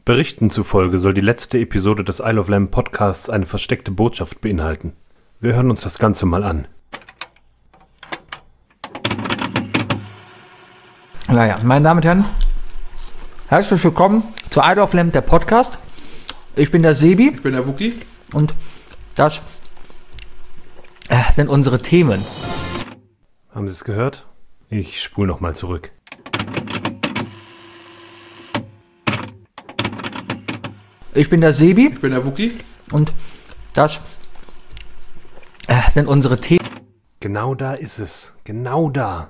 Berichten zufolge soll die letzte Episode des Isle of Lamp Podcasts eine versteckte Botschaft beinhalten. Wir hören uns das Ganze mal an. Naja, meine Damen und Herren, herzlich willkommen zu Isle of Lamp, der Podcast. Ich bin der Sebi. Ich bin der Wookie. Und das sind unsere Themen. Haben Sie es gehört? Ich spule nochmal zurück. Ich bin der Sebi. Ich bin der Wookie. Und das sind unsere Themen. Genau da ist es. Genau da.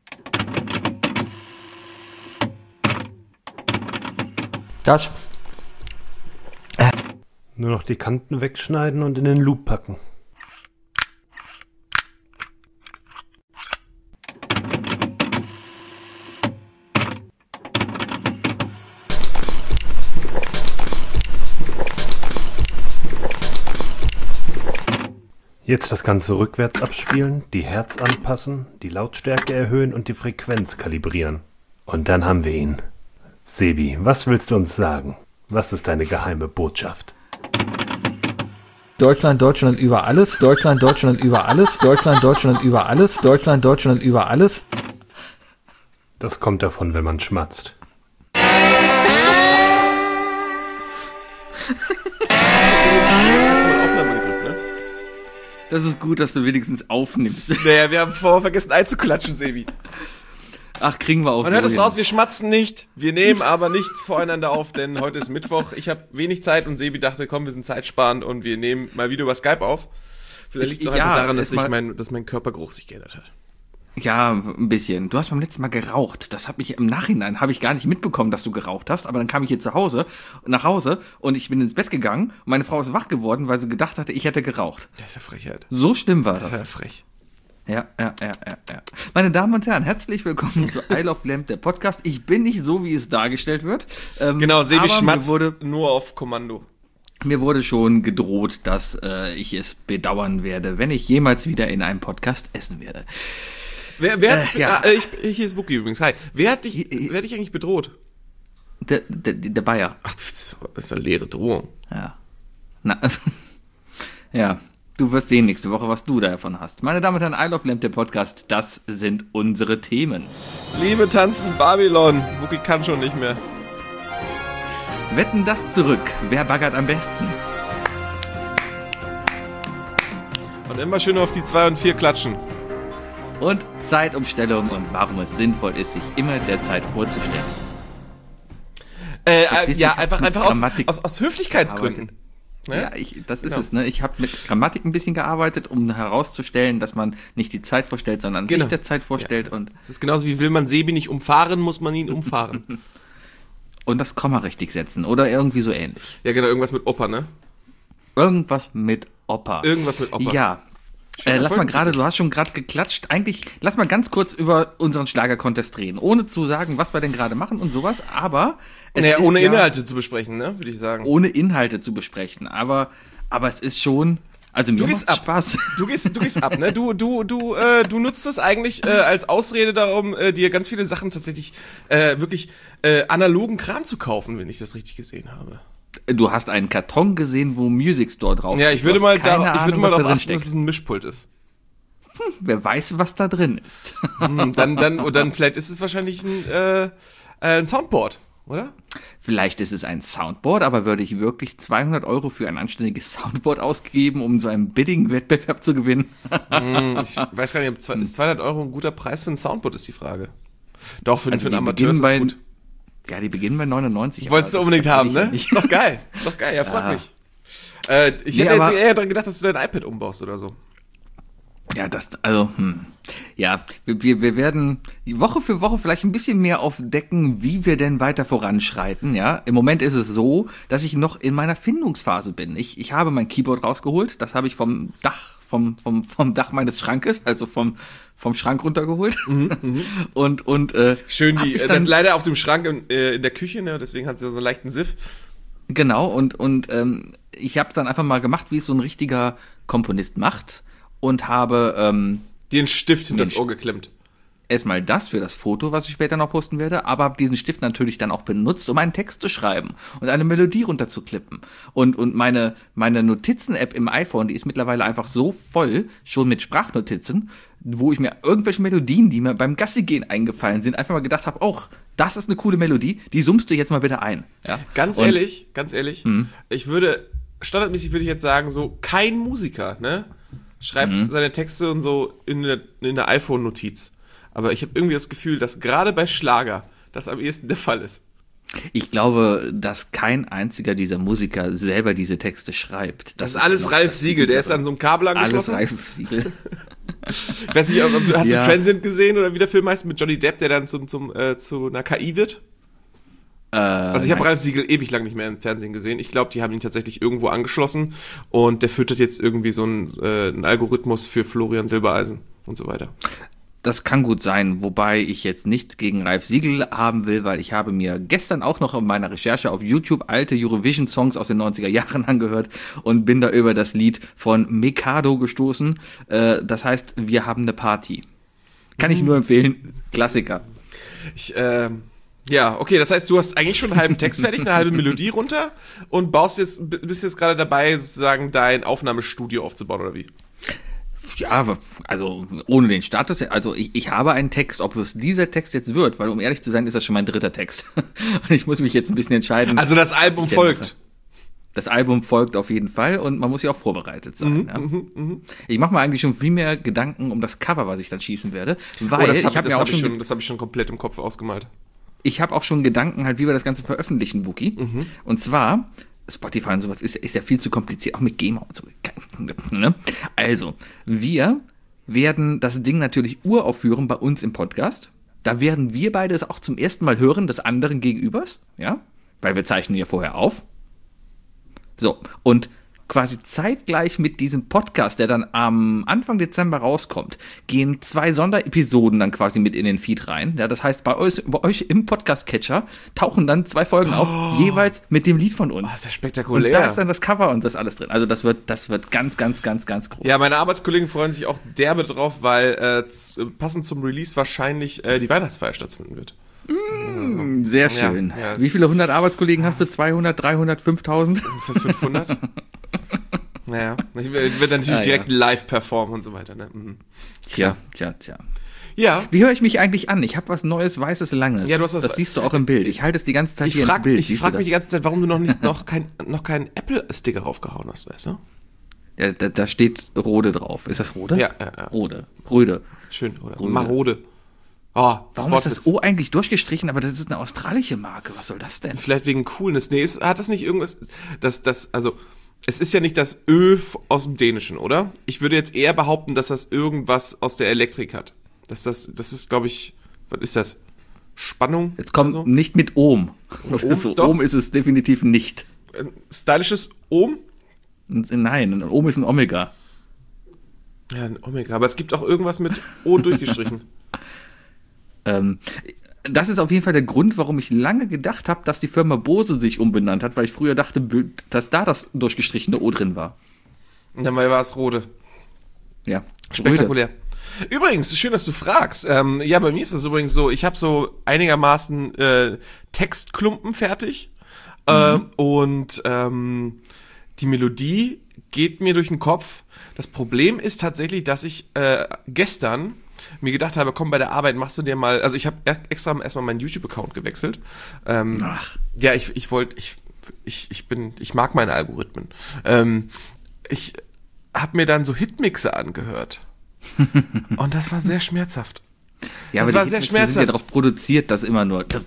Das Nur noch die Kanten wegschneiden und in den Loop packen. Jetzt das Ganze rückwärts abspielen, die Hertz anpassen, die Lautstärke erhöhen und die Frequenz kalibrieren. Und dann haben wir ihn. Sebi, was willst du uns sagen? Was ist deine geheime Botschaft? Deutschland, Deutschland über alles. Deutschland, Deutschland über alles. Deutschland, Deutschland über alles. Deutschland, Deutschland über alles. Das kommt davon, wenn man schmatzt. Das ist gut, dass du wenigstens aufnimmst. Naja, wir haben vorher vergessen einzuklatschen, Sebi. Ach, kriegen wir auch Man so hört es hin. raus, wir schmatzen nicht. Wir nehmen aber nicht voreinander auf, denn heute ist Mittwoch. Ich habe wenig Zeit und Sebi dachte, komm, wir sind zeitsparend und wir nehmen mal wieder über Skype auf. Vielleicht liegt es auch einfach daran, dass mein Körpergeruch sich geändert hat. Ja, ein bisschen. Du hast beim letzten Mal geraucht. Das hat mich im Nachhinein, habe ich gar nicht mitbekommen, dass du geraucht hast. Aber dann kam ich hier nach Hause und ich bin ins Bett gegangen und meine Frau ist wach geworden, weil sie gedacht hatte, ich hätte geraucht. Das ist ja Frechheit. So schlimm war Das das. ist ja frech. Ja. Meine Damen und Herren, herzlich willkommen zu Isle of Lamp, der Podcast. Ich bin nicht so, wie es dargestellt wird. Genau, Sebi aber schmatzt nur auf Kommando. Mir wurde schon gedroht, dass ich es bedauern werde, wenn ich jemals wieder in einem Podcast essen werde. Wer hat hier ist Wookie übrigens. Hi. Wer hat dich eigentlich bedroht? Der Bayer. Ach, das ist eine leere Drohung. Ja. Ja. Du wirst sehen nächste Woche, was du davon hast. Meine Damen und Herren, Isle of Lamp, der Podcast, das sind unsere Themen. Liebe tanzen Babylon. Wookie kann schon nicht mehr. Wetten das zurück. Wer baggert am besten? Und immer schön auf die 2 und 4 klatschen. Und Zeitumstellung und warum es sinnvoll ist, sich immer der Zeit vorzustellen. Einfach aus Höflichkeitsgründen. Ne? Ja, das ist es, ne? Ich habe mit Grammatik ein bisschen gearbeitet, um herauszustellen, dass man nicht die Zeit vorstellt, sondern sich der Zeit vorstellt. Ja. Und es ist genauso wie will man Sebi nicht umfahren, muss man ihn umfahren. Und das Komma richtig setzen oder irgendwie so ähnlich. Ja, genau, irgendwas mit Opa, ne? Irgendwas mit Opa. Ja. Lass mal gerade, du hast schon gerade geklatscht. Eigentlich, lass mal ganz kurz über unseren Schlager-Contest reden. Ohne zu sagen, was wir denn gerade machen und sowas, aber ohne Inhalte zu besprechen, ne, würde ich sagen. Ohne Inhalte zu besprechen, aber es ist schon, also mir macht's Spaß. Du gehst ab, ne? Du nutzt es eigentlich als Ausrede darum, dir ganz viele Sachen tatsächlich wirklich analogen Kram zu kaufen, wenn ich das richtig gesehen habe. Du hast einen Karton gesehen, wo Music Store drauf ist. Ja, ich würde mal darauf achten, dass es ein Mischpult ist. Wer weiß, was da drin ist. Dann vielleicht ist es wahrscheinlich ein Soundboard, oder? Vielleicht ist es ein Soundboard, aber würde ich wirklich 200 € für ein anständiges Soundboard ausgeben, um so einen Bidding-Wettbewerb zu gewinnen? Ich weiß gar nicht, ob 200 € ein guter Preis für ein Soundboard ist, die Frage. Doch, für einen Amateur ist es gut. Ja, die beginnen bei 99. Wolltest du unbedingt haben, ne? Ist doch geil, ja, freut mich. Ich hätte jetzt eher daran gedacht, dass du dein iPad umbaust oder so. Ja, ja, wir werden Woche für Woche vielleicht ein bisschen mehr aufdecken, wie wir denn weiter voranschreiten, ja. Im Moment ist es so, dass ich noch in meiner Findungsphase bin. Ich habe mein Keyboard rausgeholt, das habe ich vom Dach meines Schrankes, also vom Schrank runtergeholt. Und schön dann leider auf dem Schrank in der Küche, ne? Deswegen hat es ja so einen leichten Siff. Genau, und ich habe es dann einfach mal gemacht, wie es so ein richtiger Komponist macht und habe dir einen Stift hinter das Ohr geklemmt. erstmal das für das Foto, was ich später noch posten werde, aber habe diesen Stift natürlich dann auch benutzt, um einen Text zu schreiben und eine Melodie runterzuklippen. Und meine Notizen-App im iPhone, die ist mittlerweile einfach so voll, schon mit Sprachnotizen, wo ich mir irgendwelche Melodien, die mir beim Gassi-Gehen eingefallen sind, einfach mal gedacht habe, das ist eine coole Melodie, die summst du jetzt mal bitte ein. Ja? Ganz ehrlich, standardmäßig würde ich jetzt sagen, so kein Musiker, ne, schreibt seine Texte und so in eine iPhone-Notiz. Aber ich habe irgendwie das Gefühl, dass gerade bei Schlager das am ehesten der Fall ist. Ich glaube, dass kein einziger dieser Musiker selber diese Texte schreibt. Das ist alles Ralf Siegel, der ist an so einem Kabel angeschlossen. Alles Ralf Siegel. Ich weiß nicht, hast du Transient gesehen oder wie der Film heißt mit Johnny Depp, der dann zu einer KI wird? Also ich habe Ralf Siegel ewig lang nicht mehr im Fernsehen gesehen. Ich glaube, die haben ihn tatsächlich irgendwo angeschlossen und der füttert jetzt irgendwie so einen Algorithmus für Florian Silbereisen und so weiter. Das kann gut sein, wobei ich jetzt nicht gegen Ralf Siegel haben will, weil ich habe mir gestern auch noch in meiner Recherche auf YouTube alte Eurovision-Songs aus den 90er Jahren angehört und bin da über das Lied von Mikado gestoßen. Das heißt, wir haben eine Party. Kann ich nur empfehlen, Klassiker. Ja, okay, das heißt, du hast eigentlich schon einen halben Text fertig, eine halbe Melodie runter und bist jetzt gerade dabei, sozusagen dein Aufnahmestudio aufzubauen, oder wie? Ja, also ohne den Status, also ich habe einen Text, ob es dieser Text jetzt wird, weil um ehrlich zu sein, ist das schon mein 3. Text. Und ich muss mich jetzt ein bisschen entscheiden. Also das Album folgt. Das Album folgt auf jeden Fall und man muss ja auch vorbereitet sein. Ich mache mir eigentlich schon viel mehr Gedanken um das Cover, was ich dann schießen werde, weil das habe ich schon komplett im Kopf ausgemalt. Ich habe auch schon Gedanken halt, wie wir das Ganze veröffentlichen, Wookie. Und zwar Spotify und sowas ist ja viel zu kompliziert, auch mit GEMA und so. Ne? Also, wir werden das Ding natürlich uraufführen bei uns im Podcast. Da werden wir beide es auch zum ersten Mal hören, des anderen Gegenübers, ja, weil wir zeichnen ja vorher auf. So, und quasi zeitgleich mit diesem Podcast, der dann am Anfang Dezember rauskommt, gehen 2 Sonderepisoden dann quasi mit in den Feed rein. Ja, das heißt, bei euch im Podcast-Catcher tauchen dann 2 Folgen auf, jeweils mit dem Lied von uns. Das ist ja spektakulär. Und da ist dann das Cover und das alles drin. Also das wird ganz, ganz, ganz, ganz groß. Ja, meine Arbeitskollegen freuen sich auch derbe drauf, weil passend zum Release wahrscheinlich die Weihnachtsfeier stattfinden wird. Sehr schön. Ja. Wie viele 100 Arbeitskollegen hast du? 200, 300, 5000? Für 500? Naja, ich werde dann natürlich direkt live performen und so weiter. Ne? Tja. Ja. Wie höre ich mich eigentlich an? Ich habe was Neues, Weißes, Langes. Ja, das siehst du auch im Bild. Ich halte es die ganze Zeit hier ins Bild. Ich frage mich die ganze Zeit, warum du noch keinen Apple-Sticker raufgehauen hast, weißt du? Ja, da steht Rode drauf. Ist das Rode? Ja. Rode. Schön, Rode. Marode. Oh, warum ist das O eigentlich durchgestrichen? Aber das ist eine australische Marke. Was soll das denn? Vielleicht wegen Coolness. Nee, hat das nicht irgendwas... Also, es ist ja nicht das Ö aus dem Dänischen, oder? Ich würde jetzt eher behaupten, dass das irgendwas aus der Elektrik hat. Das ist, glaube ich... Was ist das? Spannung? Jetzt kommt nicht mit Ohm. Ohm ist es definitiv nicht. Ein stylisches Ohm? Nein, ein Ohm ist ein Omega. Ja, ein Omega. Aber es gibt auch irgendwas mit O durchgestrichen. Das ist auf jeden Fall der Grund, warum ich lange gedacht habe, dass die Firma Bose sich umbenannt hat, weil ich früher dachte, dass da das durchgestrichene O drin war. Und dann war es Rode. Ja. Spektakulär. Rode. Übrigens, schön, dass du fragst. Ja, bei mir ist das übrigens so, ich habe so einigermaßen Textklumpen fertig. Und die Melodie geht mir durch den Kopf. Das Problem ist tatsächlich, dass ich gestern mir gedacht habe, komm, bei der Arbeit machst du dir mal, also ich habe extra erstmal meinen YouTube-Account gewechselt. Ja, ich mag meine Algorithmen. Ich habe mir dann so Hitmixer angehört. Und das war sehr schmerzhaft. Ja, das aber die sind ja darauf produziert, dass immer nur... Ja,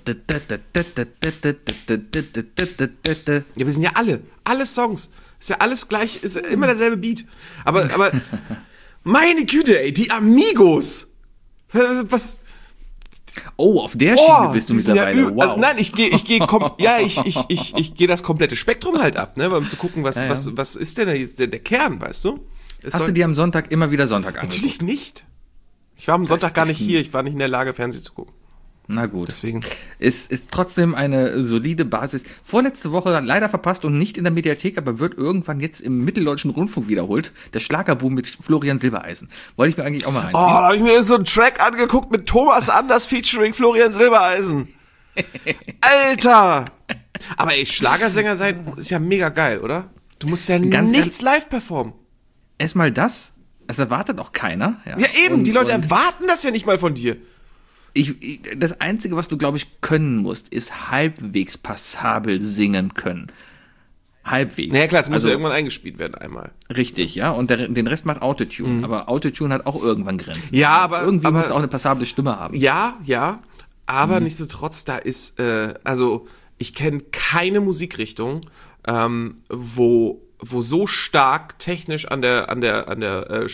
wir sind ja alle Songs. Ist ja alles gleich, ist ja immer derselbe Beat. Aber meine Güte, ey, die Amigos. Was? Oh, auf der Schiene bist du mittlerweile. Ja, wow. Also nein, ich gehe das komplette Spektrum halt ab, ne, um zu gucken, was ist denn jetzt der Kern, weißt du? Hast du dir am Sonntag immer wieder Sonntag angeguckt? Natürlich nicht. Ich war am Sonntag gar nicht hier, ich war nicht in der Lage, Fernsehen zu gucken. Na gut. Deswegen. Ist trotzdem eine solide Basis. Vorletzte Woche leider verpasst und nicht in der Mediathek, aber wird irgendwann jetzt im Mitteldeutschen Rundfunk wiederholt. Der Schlagerboom mit Florian Silbereisen. Wollte ich mir eigentlich auch mal reinziehen. Oh, da habe ich mir so einen Track angeguckt mit Thomas Anders featuring Florian Silbereisen. Alter! Aber ey, Schlagersänger sein ist ja mega geil, oder? Du musst ja nichts live performen. Erstmal das erwartet auch keiner. Ja eben, die Leute erwarten das ja nicht mal von dir. Das Einzige, was du, glaube ich, können musst, ist halbwegs passabel singen können. Halbwegs. Naja klar, es muss ja irgendwann eingespielt werden einmal. Richtig, ja. Und den Rest macht Autotune. Aber Autotune hat auch irgendwann Grenzen. Ja, aber irgendwie musst du auch eine passable Stimme haben. Ja. Aber nichtsdestotrotz, da ist, ich kenne keine Musikrichtung, wo so stark technisch an der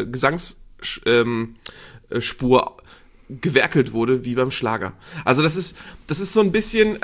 Gesangsspur gewerkelt wurde wie beim Schlager. Also das ist so ein bisschen,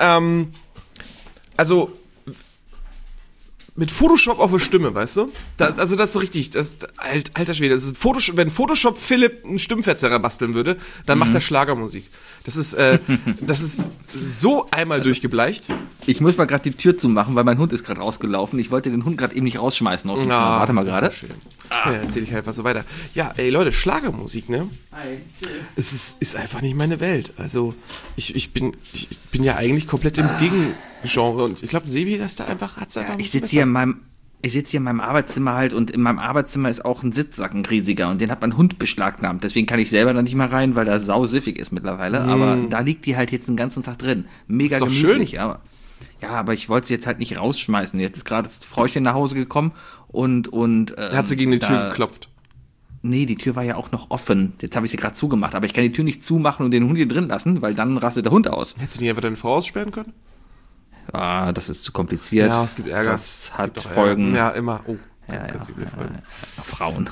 mit Photoshop auf der Stimme, weißt du? Das ist so richtig, alter Schwede. Das ist wenn Photoshop Philipp einen Stimmverzerrer basteln würde, dann macht er Schlagermusik. Das ist so einmal durchgebleicht. Ich muss mal gerade die Tür zumachen, weil mein Hund ist gerade rausgelaufen. Ich wollte den Hund gerade eben nicht rausschmeißen aus dem Zimmer. Warte mal gerade. Ja, erzähl ich einfach so weiter. Ja, ey Leute, Schlagermusik, ne? Es ist einfach nicht meine Welt. Also ich bin ja eigentlich komplett im Gegengenre und ich glaube, Sebi, hat's einfach. Ich sitze hier in meinem Arbeitszimmer halt und in meinem Arbeitszimmer ist auch ein Sitzsack, ein riesiger und den hat mein Hund beschlagnahmt. Deswegen kann ich selber da nicht mal rein, weil der sausiffig ist mittlerweile. Aber da liegt die halt jetzt den ganzen Tag drin. Mega ist doch gemütlich. Schön. Ja, aber ich wollte sie jetzt halt nicht rausschmeißen. Jetzt ist gerade das Frauchen nach Hause gekommen und hat sie gegen die Tür geklopft? Nee, die Tür war ja auch noch offen. Jetzt habe ich sie gerade zugemacht. Aber ich kann die Tür nicht zumachen und den Hund hier drin lassen, weil dann rastet der Hund aus. Hättest du nicht einfach deine Frau aussperren können? Ah, das ist zu kompliziert. Ja, es gibt Ärger. Das hat Folgen. Ärger. Ja, immer. Oh, ganz üble Folgen. Frauen.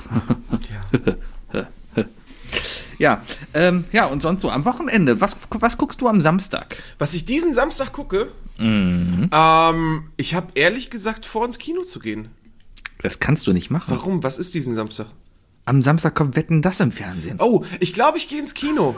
Ja. Ja, und sonst so am Wochenende. Was guckst du am Samstag? Was ich diesen Samstag gucke? Ich habe ehrlich gesagt vor, ins Kino zu gehen. Das kannst du nicht machen. Warum? Was ist diesen Samstag? Am Samstag kommt Wetten, das im Fernsehen. Oh, ich glaube, ich gehe ins Kino.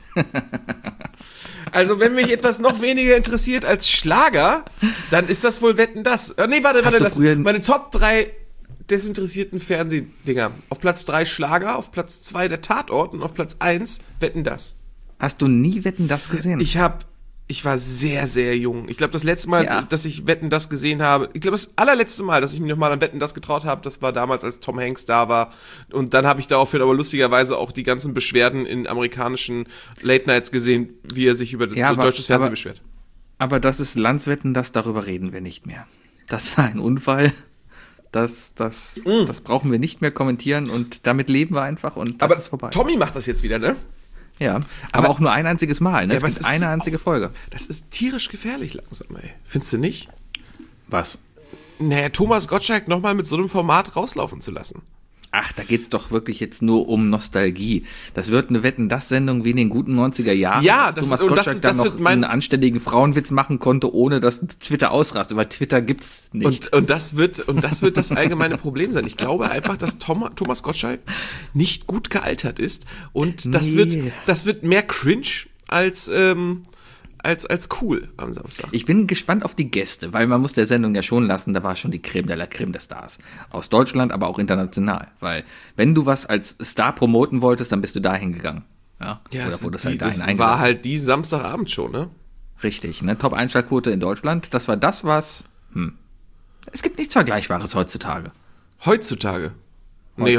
Also, wenn mich etwas noch weniger interessiert als Schlager, dann ist das wohl Wetten, das. Nee, warte, meine Top 3 desinteressierten Fernsehdinger. Auf Platz 3 Schlager, auf Platz 2 der Tatort und auf Platz 1 Wetten, das. Hast du nie Wetten, das gesehen? Ich war sehr, sehr jung. Ich glaube, das letzte Mal, dass ich Wetten, das gesehen habe, ich glaube, das allerletzte Mal, dass ich mich nochmal an Wetten, das getraut habe, das war damals, als Tom Hanks da war. Und dann habe ich daraufhin aber lustigerweise auch die ganzen Beschwerden in amerikanischen Late-Nights gesehen, wie er sich über deutsches Fernsehen beschwert. Aber das ist Landswetten, darüber reden wir nicht mehr. Das war ein Unfall. Das brauchen wir nicht mehr kommentieren und damit leben wir einfach und das ist vorbei. Tommy macht das jetzt wieder, ne? Ja, aber auch nur ein einziges Mal, ne? Es gibt eine einzige Folge. Das ist tierisch gefährlich langsam, ey. Findest du nicht? Was? Naja, Thomas Gottschalk nochmal mit so einem Format rauslaufen zu lassen. Ach, da geht's doch wirklich jetzt nur um Nostalgie. Das wird eine Wetten-das-Sendung wie in den guten 90er Jahren. Ja, als Thomas Gottschalk dann noch einen anständigen Frauenwitz machen konnte, ohne dass Twitter ausrastet, weil Twitter gibt's nicht. Und das wird das allgemeine Problem sein. Ich glaube einfach, dass Thomas Gottschalk nicht gut gealtert ist und das wird mehr cringe als cool am Samstag. Ich bin gespannt auf die Gäste, weil man muss der Sendung ja schon lassen, da war schon die Creme de la Creme der Stars. Aus Deutschland, aber auch international. Weil, wenn du was als Star promoten wolltest, dann bist du dahin gegangen. Ja, oder wurde es halt dahin eingeladen. Das war halt die Samstagabend schon, ne? Richtig, ne? Top-Einschlagquote in Deutschland. Das war das, was... Es gibt nichts Vergleichbares heutzutage. Heutzutage mit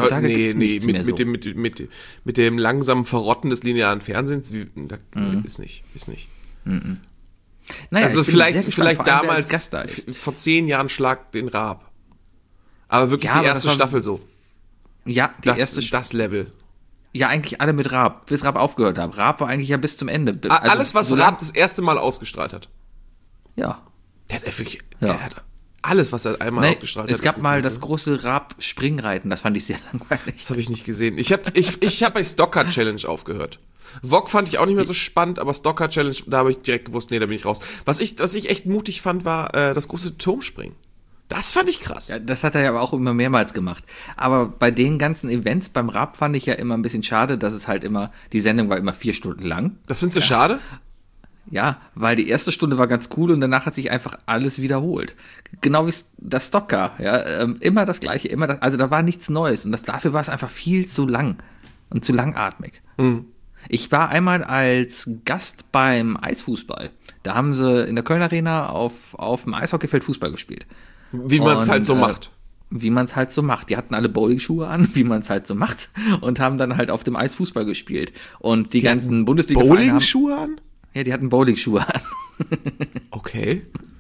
dem langsamen Verrotten des linearen Fernsehens, ist nicht. Naja, also vielleicht damals, vor 10 Jahren Schlag den Raab. Aber wirklich die erste Staffel so. Ja, das Level. Ja, eigentlich alle mit Raab, bis Raab aufgehört hat. Raab war eigentlich ja bis zum Ende. Also alles, was Raab das erste Mal ausgestrahlt hat. Ja. Der hat wirklich... Ja. Alles, was er einmal ausgestrahlt hat. Es gab mal das große Raab-Springreiten, das fand ich sehr langweilig. Das habe ich nicht gesehen. Ich hab bei Stocker Challenge aufgehört. Wok fand ich auch nicht mehr so spannend, aber Stocker Challenge, da habe ich direkt gewusst, nee, da bin ich raus. Was ich echt mutig fand, war das große Turmspringen. Das fand ich krass. Ja, das hat er ja aber auch immer mehrmals gemacht. Aber bei den ganzen Events beim Raab fand ich ja immer ein bisschen schade, dass es halt immer, die Sendung war immer 4 Stunden lang. Das findest du schade? Ja, weil die erste Stunde war ganz cool und danach hat sich einfach alles wiederholt. Genau wie das Stocker, ja, immer das Gleiche, also da war nichts Neues und dafür war es einfach viel zu lang und zu langatmig. Mhm. Ich war einmal als Gast beim Eisfußball. Da haben sie in der Köln Arena auf dem Eishockeyfeld Fußball gespielt. Wie man es halt so macht. Wie man es halt so macht. Die hatten alle Bowlingschuhe an, wie man es halt so macht, und haben dann halt auf dem Eis Fußball gespielt. Und die ganzen Bundesliga-Vereine Bowlingschuhe an? Ja, die hatten Bowlingschuhe an. Okay.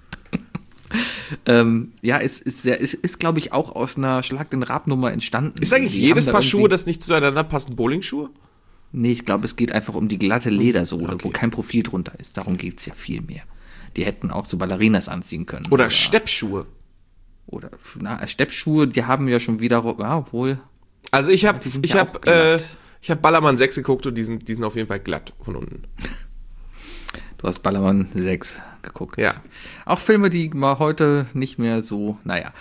Ja, es ist, glaube ich, auch aus einer Schlag den Rab-Nummer entstanden. Ist eigentlich jedes Paar Schuhe, das nicht zueinander passen, Bowlingschuhe? Nee, ich glaube, es geht einfach um die glatte Ledersohle, wo kein Profil drunter ist. Darum geht es ja viel mehr. Die hätten auch so Ballerinas anziehen können. Oder Steppschuhe. Oder Steppschuhe, die haben ja schon wieder, ja, obwohl. Also ich habe Ballermann 6 geguckt und die sind auf jeden Fall glatt von unten. Du hast Ballermann 6 geguckt. Ja. Auch Filme, die mal heute nicht mehr so,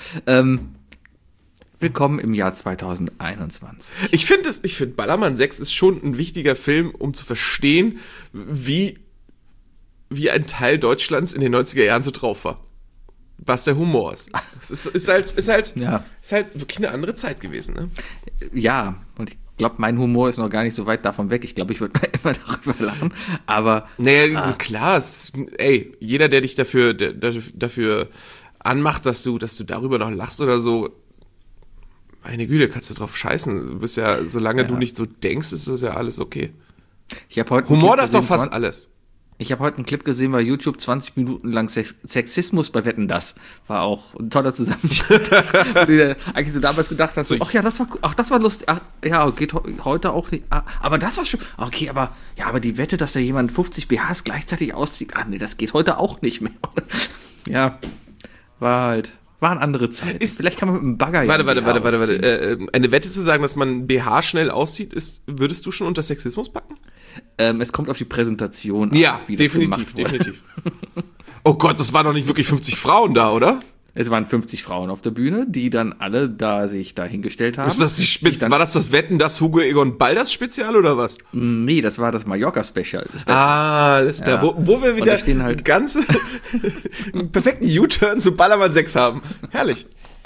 willkommen im Jahr 2021. Ich finde Ballermann 6 ist schon ein wichtiger Film, um zu verstehen, wie ein Teil Deutschlands in den 90er Jahren so drauf war. Was der Humor ist. Es ist halt wirklich eine andere Zeit gewesen, ne? Ja, und ich glaube, mein Humor ist noch gar nicht so weit davon weg. Ich glaube, ich würde immer darüber lachen, aber... Naja, klar, jeder, der dich dafür anmacht, dass du darüber noch lachst oder so, meine Güte, kannst du drauf scheißen. Du bist ja, solange du nicht so denkst, ist das ja alles okay. Humor darf doch fast alles. Ich habe heute einen Clip gesehen bei YouTube, 20 Minuten lang Sexismus bei Wetten, das war auch ein toller Zusammenschnitt. Du eigentlich so damals gedacht hast, ach ja, das war lustig, ach ja, geht heute auch nicht, aber das war schon, okay, aber die Wette, dass da jemand 50 BHs gleichzeitig auszieht, nee, das geht heute auch nicht mehr. Ja, waren andere Zeiten. Vielleicht kann man mit einem Bagger Warte. Eine Wette zu sagen, dass man BH schnell auszieht, würdest du schon unter Sexismus packen? Es kommt auf die Präsentation an. Ja, definitiv. Oh Gott, das waren doch nicht wirklich 50 Frauen da, oder? Es waren 50 Frauen auf der Bühne, die dann alle sich da hingestellt haben. War das Wetten, das Hugo Egon Baldas Spezial oder was? Nee, das war das Mallorca-Special. Alles klar. Ja. Wo wir wieder halt einen perfekten U-Turn zu Ballermann 6 haben. Herrlich.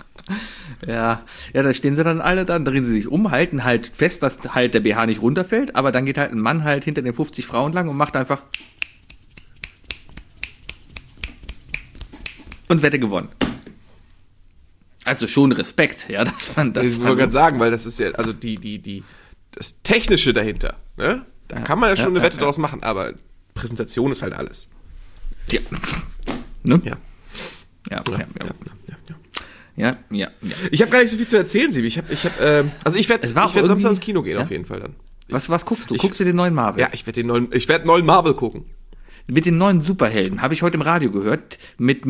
Ja, da stehen sie dann alle da, drehen sie sich um, halten halt fest, dass halt der BH nicht runterfällt, aber dann geht halt ein Mann halt hinter den 50 Frauen lang und macht einfach und Wette gewonnen. Also schon Respekt, ja, dass man das. Ich wollte gerade sagen, weil das ist ja, also das Technische dahinter, ne? Da kann man ja schon eine Wette draus machen, aber Präsentation ist halt alles. Ja. Ne? Ja. Ja. Ich habe gar nicht so viel zu erzählen, Sibi. Ich werde Samstag ins Kino gehen, auf jeden Fall dann. Was guckst du? Guckst du den neuen Marvel? Ja, ich werde einen neuen Marvel gucken. Mit den neuen Superhelden, habe ich heute im Radio gehört,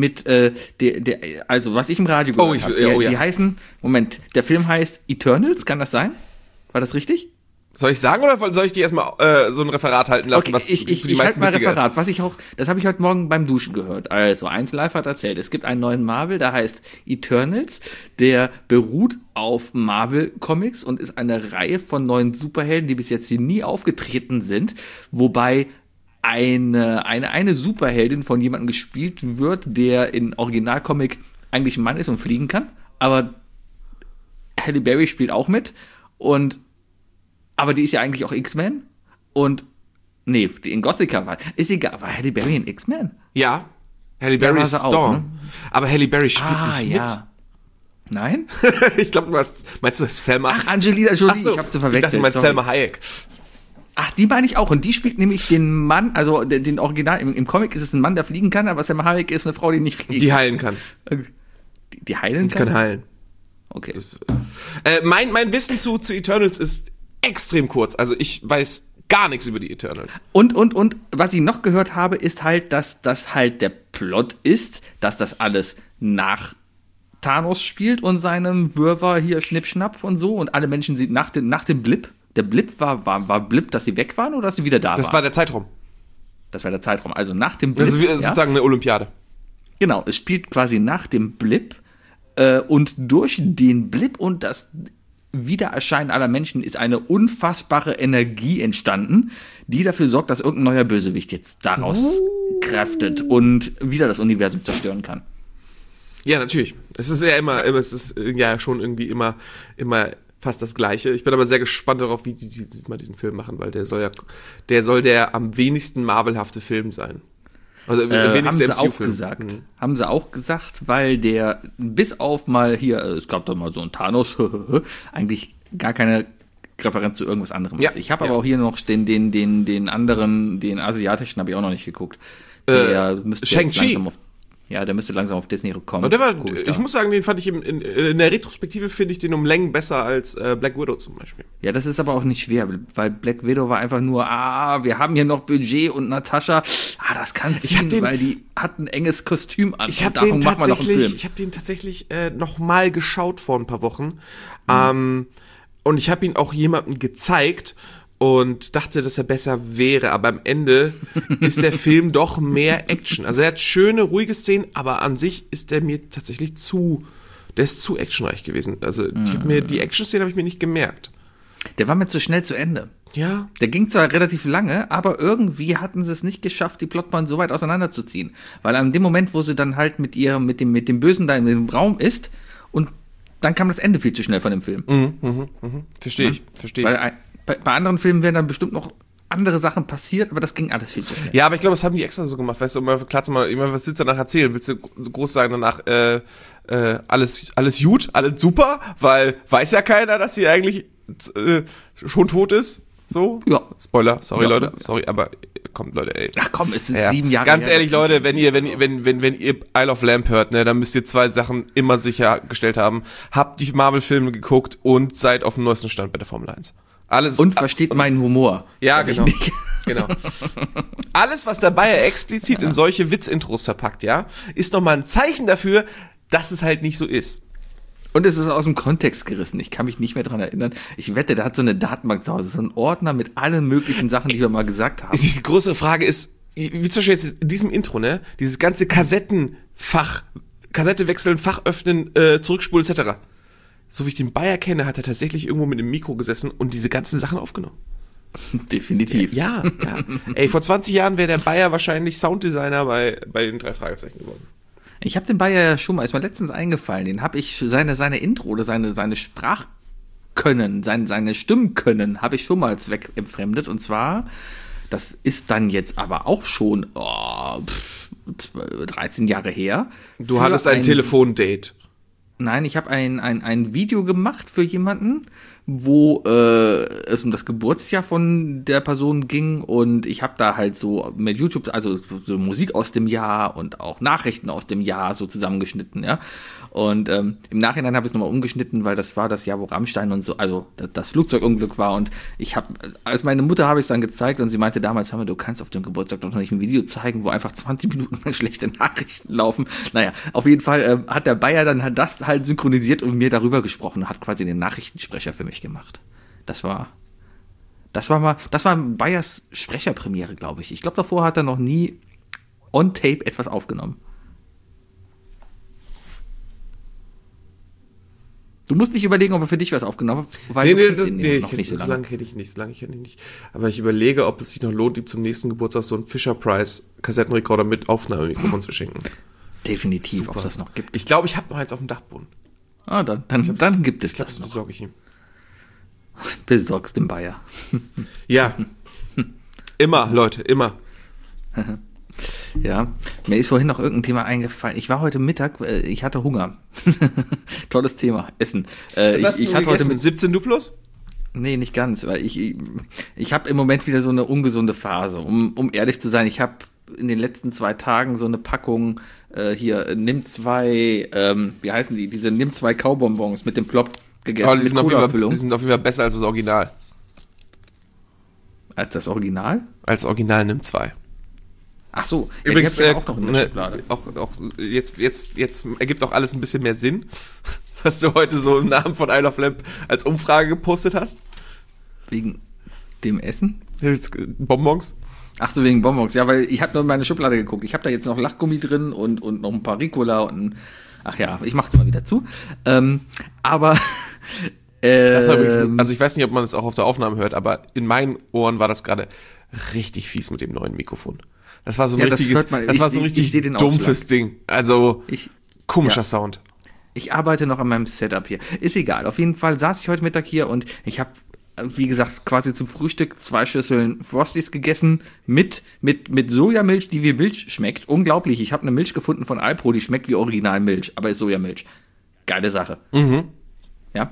also was ich im Radio gehört habe, die heißen, Moment, der Film heißt Eternals, kann das sein? War das richtig? Soll ich sagen oder soll ich dir erstmal so ein Referat halten lassen, okay, was ich halte mal Referat, das habe ich heute Morgen beim Duschen gehört. Also, 1 Live hat erzählt, es gibt einen neuen Marvel, der heißt Eternals, der beruht auf Marvel Comics und ist eine Reihe von neuen Superhelden, die bis jetzt hier nie aufgetreten sind, wobei eine Superheldin von jemandem gespielt wird, der in Originalcomic eigentlich ein Mann ist und fliegen kann, aber Halle Berry spielt auch mit aber die ist ja eigentlich auch X-Men und die in Gothika war. Ist egal, war Halle Berry ein X-Men? Ja, Halle Berry ist Storm. Auch, ne? Aber Halle Berry spielt nicht mit. Nein? Ich glaube, meinst du Selma? Ach, Angelina Jolie, ich habe sie verwechselt. Ich dachte, du meinst Selma Hayek. Ach, die meine ich auch. Und die spielt nämlich den Mann, also den Original, im Comic ist es ein Mann, der fliegen kann, aber Selma Hayek ist eine Frau, die nicht fliegt. Die heilen kann. Die heilen kann? Die kann heilen. Okay. Mein Wissen zu Eternals ist extrem kurz. Also ich weiß gar nichts über die Eternals. Und was ich noch gehört habe, ist halt, dass das halt der Plot ist, dass das alles nach Thanos spielt und seinem Wirrwarr hier Schnippschnapp und so und alle Menschen sind nach dem Blip. Der Blip war Blip, dass sie weg waren oder dass sie wieder da waren? Das war der Zeitraum. Das war der Zeitraum. Also nach dem Blip. Also sozusagen eine Olympiade. Genau, es spielt quasi nach dem Blip und durch den Blip und das Wiedererscheinen aller Menschen ist eine unfassbare Energie entstanden, die dafür sorgt, dass irgendein neuer Bösewicht jetzt daraus kräftet und wieder das Universum zerstören kann. Ja, natürlich. Es ist ja es ist ja schon irgendwie immer fast das Gleiche. Ich bin aber sehr gespannt darauf, wie die mal diesen Film machen, weil der soll der am wenigsten Marvelhafte Film sein. Also haben sie auch gesagt. Haben sie auch gesagt, weil der bis auf mal hier, es gab doch mal so einen Thanos, eigentlich gar keine Referenz zu irgendwas anderem. Ja, ich habe aber auch hier noch den anderen, den asiatischen habe ich auch noch nicht geguckt. Der müsste langsam auf Disney kommen. Und der war, ich muss sagen, den fand ich in der Retrospektive finde ich den um Längen besser als Black Widow zum Beispiel. Ja, das ist aber auch nicht schwer, weil Black Widow war einfach nur, wir haben hier noch Budget und Natascha, das kann ziehen, weil die hat ein enges Kostüm an. Ich habe den tatsächlich noch mal geschaut vor ein paar Wochen. Und ich habe ihn auch jemandem gezeigt und dachte, dass er besser wäre, aber am Ende ist der Film doch mehr Action. Also er hat schöne, ruhige Szenen, aber an sich ist der mir tatsächlich zu actionreich gewesen. Also die Action-Szene habe ich mir nicht gemerkt. Der war mir zu schnell zu Ende. Ja. Der ging zwar relativ lange, aber irgendwie hatten sie es nicht geschafft, die Plotpoints so weit auseinanderzuziehen. Weil an dem Moment, wo sie dann halt mit dem Bösen da in dem Raum ist und dann kam das Ende viel zu schnell von dem Film. Verstehe ich. Weil bei anderen Filmen wären dann bestimmt noch andere Sachen passiert, aber das ging alles viel zu schnell. Ja, aber ich glaube, das haben die extra so gemacht, weißt du, um mal klar zu machen, was willst du danach erzählen? Willst du so groß sagen danach, alles gut, alles super, weil weiß ja keiner, dass sie eigentlich schon tot ist? So? Ja. Spoiler, sorry Ja, Leute, ja. sorry, aber kommt Leute, ey. Ach komm, es sind Ja. 7 Jahre Ganz her, ehrlich, Leute, wenn ihr Isle of Lamp hört, ne, dann müsst ihr 2 Sachen immer sichergestellt haben. Habt die Marvel-Filme geguckt und seid auf dem neuesten Stand bei der Formel 1. Alles. Und versteht meinen Humor. Ja, Was ich genau. nicht- Genau. Alles, was dabei explizit in solche Witzintros verpackt, ja, ist nochmal ein Zeichen dafür, dass es halt nicht so ist. Und es ist aus dem Kontext gerissen. Ich kann mich nicht mehr dran erinnern. Ich wette, der hat so eine Datenbank zu Hause, so einen Ordner mit allen möglichen Sachen, die wir mal gesagt haben. Die größere Frage ist, wie zum Beispiel jetzt in diesem Intro, ne, dieses ganze Kassette wechseln, Fach öffnen, zurückspulen, etc. So wie ich den Bayer kenne, hat er tatsächlich irgendwo mit dem Mikro gesessen und diese ganzen Sachen aufgenommen. Definitiv. Ja. Ey, vor 20 Jahren wäre der Bayer wahrscheinlich Sounddesigner bei den 3 Fragezeichen geworden. Ich habe den Bayer ja schon mal, ist mir letztens eingefallen, den habe ich, seine Intro oder seine Sprachkönnen, seine Stimmkönnen habe ich schon mal zweckentfremdet. Und zwar, das ist dann jetzt aber auch schon 13 Jahre her. Du hattest ein Telefondate. Nein, ich habe ein Video gemacht für jemanden, wo es um das Geburtsjahr von der Person ging und ich habe da halt so mit YouTube, also so Musik aus dem Jahr und auch Nachrichten aus dem Jahr so zusammengeschnitten, ja. Und im Nachhinein habe ich es nochmal umgeschnitten, weil das war das Jahr, wo Rammstein und so, also das Flugzeugunglück war und als meine Mutter habe ich es dann gezeigt und sie meinte damals, hör mal, du kannst auf dem Geburtstag doch noch nicht ein Video zeigen, wo einfach 20 Minuten lang schlechte Nachrichten laufen. Naja, auf jeden Fall hat der Bayer dann das halt synchronisiert und mir darüber gesprochen und hat quasi den Nachrichtensprecher für mich gemacht. Das war Bayers Sprecherpremiere, glaube ich. Ich glaube, davor hat er noch nie on Tape etwas aufgenommen. Du musst nicht überlegen, ob er für dich was aufgenommen hat, weil du kennst ihn noch nicht so lange. Kenne ich nicht. Aber ich überlege, ob es sich noch lohnt, ihm zum nächsten Geburtstag so einen Fisher-Price-Kassettenrekorder mit Aufnahmemikrofon zu schenken. Definitiv, Super. ob es das noch gibt. Ich glaube, ich habe noch eins auf dem Dachboden. Dann gibt es das noch. Besorge ich ihm. Besorgst dem Bayer. Ja. Immer, Leute, immer. Ja, mir ist vorhin noch irgendein Thema eingefallen. Ich war heute Mittag, ich hatte Hunger. Tolles Thema, Essen. Was hast ich du hatte heute gegessen? mit 17 Duplos? Nee, nicht ganz, weil ich habe im Moment wieder so eine ungesunde Phase. Um ehrlich zu sein, ich habe in den letzten 2 Tagen so eine Packung hier Nimm 2, wie heißen die? Diese Nimm 2 Kaubonbons mit dem Plop gegessen, Oh, mit Cola-Füllung. die sind auf jeden Fall besser als das Original. Als das Original? Als Original Nimm 2. Ach so, Übrigens, die hab ich auch noch in der Schublade. auch jetzt ergibt auch alles ein bisschen mehr Sinn, was du heute so im Namen von Isle of Lamp als Umfrage gepostet hast. Wegen dem Essen? Bonbons. Ach so, wegen Bonbons. Ja, weil ich habe nur in meine Schublade geguckt. Ich habe da jetzt noch Lachgummi drin und noch ein paar Ricola und ach ja, ich mach's mal wieder zu. Aber Das war übrigens, also ich weiß nicht, ob man das auch auf der Aufnahme hört, aber in meinen Ohren war das gerade richtig fies mit dem neuen Mikrofon. Das war so ein richtig dumpfes Ding. Also komischer Sound. Ich arbeite noch an meinem Setup hier. Ist egal. Auf jeden Fall saß ich heute Mittag hier und ich habe, wie gesagt, quasi zum Frühstück 2 Schüsseln Frosties gegessen mit Sojamilch, die wie Milch schmeckt. Unglaublich. Ich habe eine Milch gefunden von Alpro, die schmeckt wie Originalmilch, aber ist Sojamilch. Geile Sache. Ja.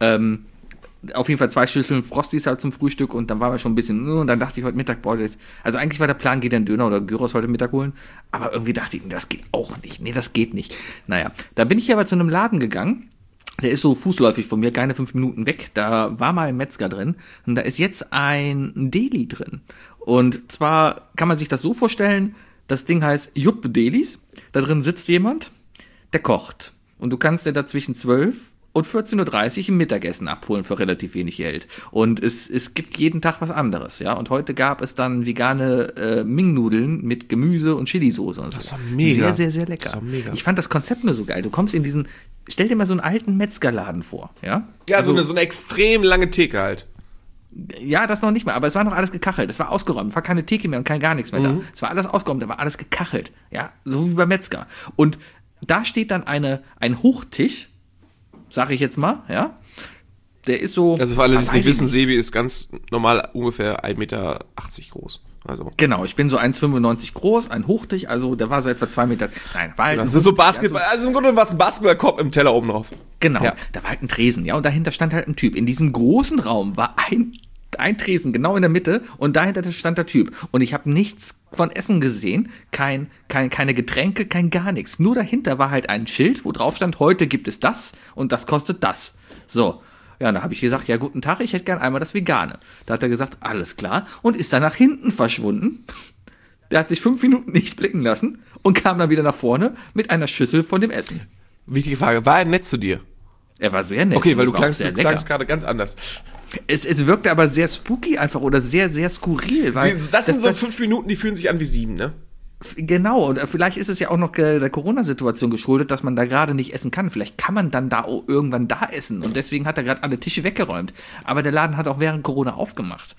Auf jeden Fall 2 Schüsseln Frosties halt zum Frühstück und dann war mir schon ein bisschen, und dann dachte ich heute Mittag, also eigentlich war der Plan, geht ein Döner oder Gyros heute Mittag holen, aber irgendwie dachte ich, das geht auch nicht, nee, das geht nicht. Naja, da bin ich aber zu einem Laden gegangen, der ist so fußläufig von mir, keine 5 Minuten weg, da war mal ein Metzger drin und da ist jetzt ein Deli drin und zwar kann man sich das so vorstellen, das Ding heißt Jupp Delis, da drin sitzt jemand, der kocht und du kannst dir da zwischen 12 und 14.30 Uhr im Mittagessen abholen für relativ wenig Geld. Und es gibt jeden Tag was anderes, ja. Und heute gab es dann vegane Ming-Nudeln mit Gemüse und Chili-Soße und so. Das ist doch mega. Sehr, sehr, sehr lecker. Das ist doch mega. Ich fand das Konzept nur so geil. Du kommst in diesen, stell dir mal so einen alten Metzgerladen vor, ja. Ja, also, so eine extrem lange Theke halt. Ja, das noch nicht mal, aber es war noch alles gekachelt. Es war ausgeräumt, es war keine Theke mehr und kein gar nichts mehr da. Es war alles ausgeräumt, da war alles gekachelt, ja. So wie beim Metzger. Und da steht dann ein Hochtisch, sag ich jetzt mal, ja. Der ist so. Also für alle, die es nicht wissen, Sebi ist ganz normal ungefähr 1,80 Meter groß. Also. Genau, ich bin so 1,95 groß, ein Hochtisch, also der war so etwa 2 Meter. Nein, war halt. Das ist so Basketball, also im Grunde war es ein Basketballkorb im Teller oben drauf. Genau, ja. Da war halt ein Tresen, ja, und dahinter stand halt ein Typ. In diesem großen Raum war ein Tresen, genau in der Mitte, und dahinter stand der Typ. Und ich habe nichts von Essen gesehen, keine Getränke, kein gar nichts. Nur dahinter war halt ein Schild, wo drauf stand, heute gibt es das und das kostet das. So, ja, da habe ich gesagt, ja, guten Tag, ich hätte gern einmal das Vegane. Da hat er gesagt, alles klar, und ist dann nach hinten verschwunden. Der hat sich 5 Minuten nicht blicken lassen und kam dann wieder nach vorne mit einer Schüssel von dem Essen. Wichtige Frage, war er nett zu dir? Er war sehr nett. Okay, weil du klangst gerade ganz anders. Es wirkte aber sehr spooky einfach oder sehr, sehr skurril. Weil das sind so 5 Minuten, die fühlen sich an wie 7, ne? Genau, und vielleicht ist es ja auch noch der Corona-Situation geschuldet, dass man da gerade nicht essen kann. Vielleicht kann man dann da auch irgendwann da essen und deswegen hat er gerade alle Tische weggeräumt. Aber der Laden hat auch während Corona aufgemacht.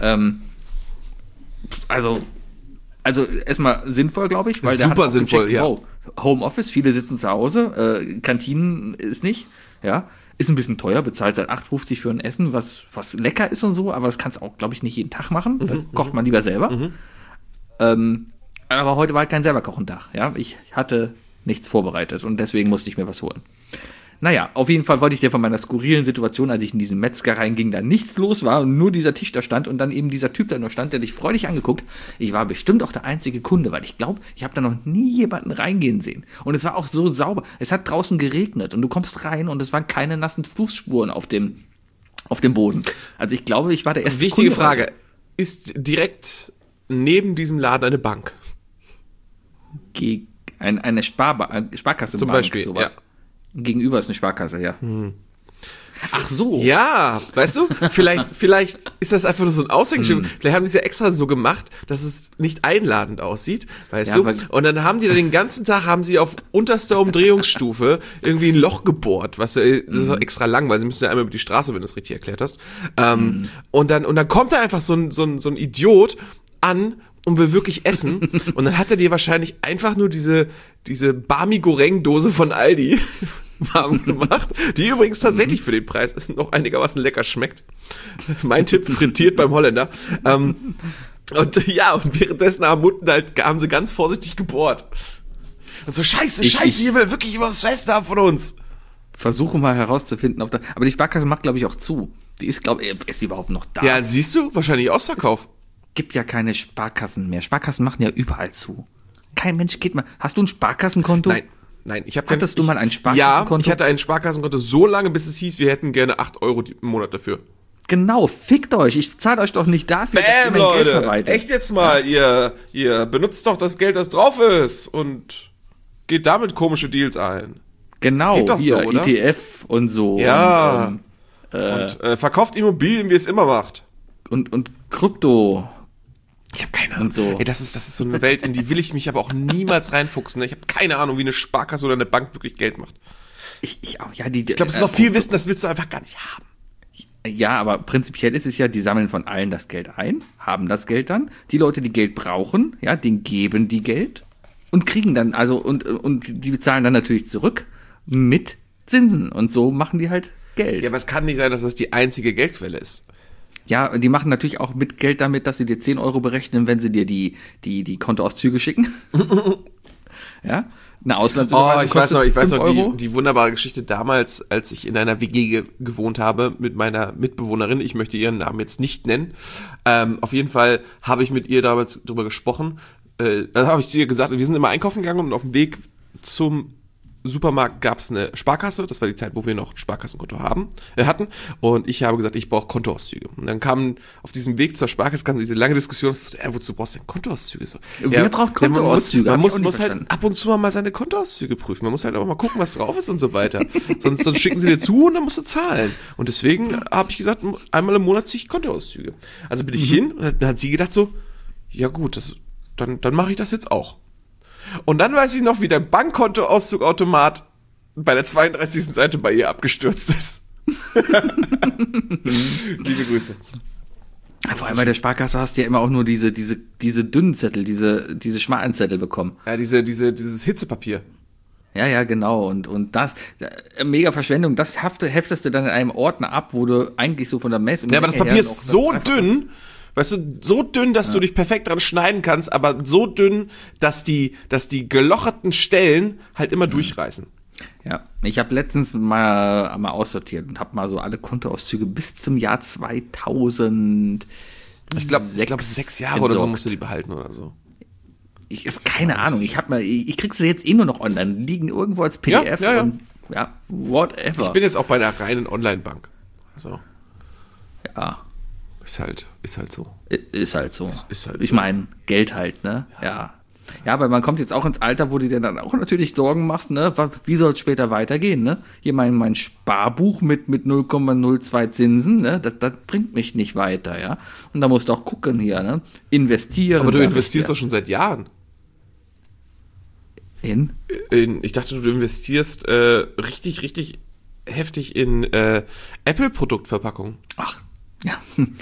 Also erstmal sinnvoll, glaube ich. Weil super sinnvoll, ja. Oh, Homeoffice, viele sitzen zu Hause, Kantinen ist nicht, ja. Ist ein bisschen teuer, bezahlt seit 8,50 für ein Essen, was lecker ist und so, aber das kannst du auch, glaube ich, nicht jeden Tag machen. Da kocht man lieber selber. Aber heute war halt kein Selberkochentag. Ja? Ich hatte nichts vorbereitet und deswegen musste ich mir was holen. Naja, auf jeden Fall wollte ich dir von meiner skurrilen Situation, als ich in diesen Metzger reinging, da nichts los war und nur dieser Tisch da stand und dann eben dieser Typ da nur stand, der dich freudig angeguckt. Ich war bestimmt auch der einzige Kunde, weil ich glaube, ich habe da noch nie jemanden reingehen sehen. Und es war auch so sauber. Es hat draußen geregnet und du kommst rein und es waren keine nassen Fußspuren auf dem Boden. Also ich glaube, ich war der erste Wichtige Kunde. Frage, ist direkt neben diesem Laden eine Bank? Eine Sparkasse zum Beispiel, sowas. Ja. Gegenüber ist eine Sparkasse, ja. Ach so. Ja, weißt du, vielleicht ist das einfach nur so ein Aushängeschild. Vielleicht haben die es ja extra so gemacht, dass es nicht einladend aussieht, weißt du? Und dann haben die da den ganzen Tag, auf unterster Umdrehungsstufe irgendwie ein Loch gebohrt, das ist auch extra lang, weil sie müssen ja einmal über die Straße, wenn du es richtig erklärt hast. Und dann kommt da einfach so ein Idiot an und will wirklich essen. Und dann hat er dir wahrscheinlich einfach nur diese Barmi-Goreng-Dose von Aldi warm gemacht, die übrigens tatsächlich für den Preis noch einigermaßen lecker schmeckt. Mein Tipp, frittiert beim Holländer. Und währenddessen haben sie ganz vorsichtig gebohrt. Und so, scheiße, hier will wirklich jemand was Fest haben von uns. Versuche mal herauszufinden, aber die Sparkasse macht, glaube ich, auch zu. Die ist, ist die überhaupt noch da? Ja, siehst du, wahrscheinlich Ausverkauf. Gibt ja keine Sparkassen mehr. Sparkassen machen ja überall zu. Kein Mensch geht mal. Hast du ein Sparkassenkonto? Nein, Hattest du mal ein Sparkassenkonto? Ja, ich hatte ein Sparkassenkonto so lange, bis es hieß, wir hätten gerne 8 Euro im Monat dafür. Genau, fickt euch. Ich zahle euch doch nicht dafür, dass ihr mein Leute, Geld verwaltet. Echt jetzt mal, ihr benutzt doch das Geld, das drauf ist und geht damit komische Deals ein. Genau, geht doch hier, so, oder? ETF und so. Ja, und verkauft Immobilien, wie es immer macht. Und Krypto. Ich habe keine Ahnung. So. Ey, das ist so eine Welt, in die will ich mich aber auch niemals reinfuchsen. Ich habe keine Ahnung, wie eine Sparkasse oder eine Bank wirklich Geld macht. Ich auch, ja, ich glaube, es ist auch viel Wissen, das willst du einfach gar nicht haben. Ja, aber prinzipiell ist es ja, die sammeln von allen das Geld ein, haben das Geld dann. Die Leute, die Geld brauchen, ja, denen geben die Geld und kriegen dann, also, und die bezahlen dann natürlich zurück mit Zinsen. Und so machen die halt Geld. Ja, aber es kann nicht sein, dass das die einzige Geldquelle ist. Ja, und die machen natürlich auch mit Geld damit, dass sie dir 10 Euro berechnen, wenn sie dir die Kontoauszüge schicken. Ja, eine Auslandsüberweisung ich weiß noch die wunderbare Geschichte damals, als ich in einer WG gewohnt habe mit meiner Mitbewohnerin. Ich möchte ihren Namen jetzt nicht nennen. Auf jeden Fall habe ich mit ihr damals drüber gesprochen. Da habe ich zu ihr gesagt, wir sind immer einkaufen gegangen und auf dem Weg zum Supermarkt gab es eine Sparkasse, das war die Zeit, wo wir noch ein Sparkassenkonto hatten, und ich habe gesagt, ich brauche Kontoauszüge. Und dann kam auf diesem Weg zur Sparkasse diese lange Diskussion, wozu brauchst du denn Kontoauszüge? So, Wer braucht Kontoauszüge? Man muss halt ab und zu mal seine Kontoauszüge prüfen, man muss halt auch mal gucken, was drauf ist und so weiter. Sonst schicken sie dir zu und dann musst du zahlen. Und deswegen habe ich gesagt, einmal im Monat ziehe ich Kontoauszüge. Also bin ich hin und dann hat sie gedacht so, ja gut, dann mache ich das jetzt auch. Und dann weiß ich noch, wie der Bankkontoauszugautomat bei der 32. Seite bei ihr abgestürzt ist. Liebe Grüße. Vor allem bei der Sparkasse hast du ja immer auch nur diese dünnen Zettel, diese schmalen Zettel bekommen. Ja, dieses Hitzepapier. Ja, genau. Und das, mega Verschwendung, das heftest du dann in einem Ordner ab, wo du eigentlich so von der Messe... Ja, aber das Papier ist so dünn... Weißt du, so dünn, dass du dich perfekt dran schneiden kannst, aber so dünn, dass die gelocherten Stellen halt immer durchreißen. Ja, ich habe letztens mal aussortiert und habe mal so alle Kontoauszüge bis zum Jahr 2000. Ich glaube 6 Jahre oder so musst du die behalten oder so. Ich habe keine Ahnung. Ich krieg sie jetzt nur noch online, liegen irgendwo als PDF und whatever. Ich bin jetzt auch bei einer reinen Online-Bank. Also. Ja. Ist halt so. Ist halt so. Ist halt ich meine, Geld halt, ne? Ja. Ja, aber man kommt jetzt auch ins Alter, wo du dir dann auch natürlich Sorgen machst, ne? Wie soll es später weitergehen, ne? Hier mein Sparbuch mit 0,02 Zinsen, ne? Das bringt mich nicht weiter, ja? Und da musst du auch gucken hier, ne? Investieren. Aber du investierst doch schon seit Jahren. Ich dachte, du investierst richtig, richtig heftig in Apple-Produktverpackungen. Ach, ja.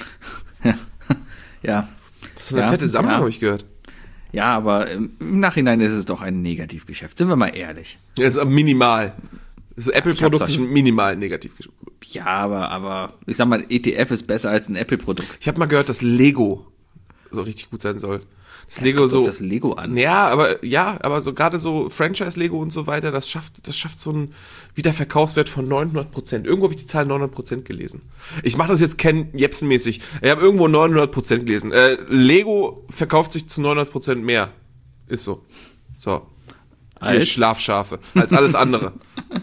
Ja. Das ist eine fette Sammlung, habe ich gehört. Ja, aber im Nachhinein ist es doch ein Negativgeschäft. Sind wir mal ehrlich. Ja, ist minimal. Das Apple-Produkt ist minimal Negativgeschäft. Ja, aber ich sag mal, ETF ist besser als ein Apple-Produkt. Ich habe mal gehört, dass Lego so richtig gut sein soll. Das Lego so. Das Lego an. Ja, aber so gerade so Franchise-Lego und so weiter, das schafft so einen Wiederverkaufswert von 900%. Irgendwo habe ich die Zahl 900% gelesen. Ich mache das jetzt Ken Jebsen-mäßig. Ich habe irgendwo 900% gelesen. Lego verkauft sich zu 900% mehr. Ist so. So. Als Schlafschafe. Als alles andere.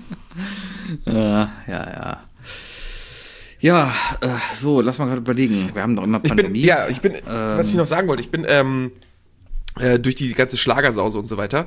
Ja. Ja, so, lass mal gerade überlegen. Wir haben doch immer Pandemie. Was ich noch sagen wollte, ich bin durch die ganze Schlagersause und so weiter,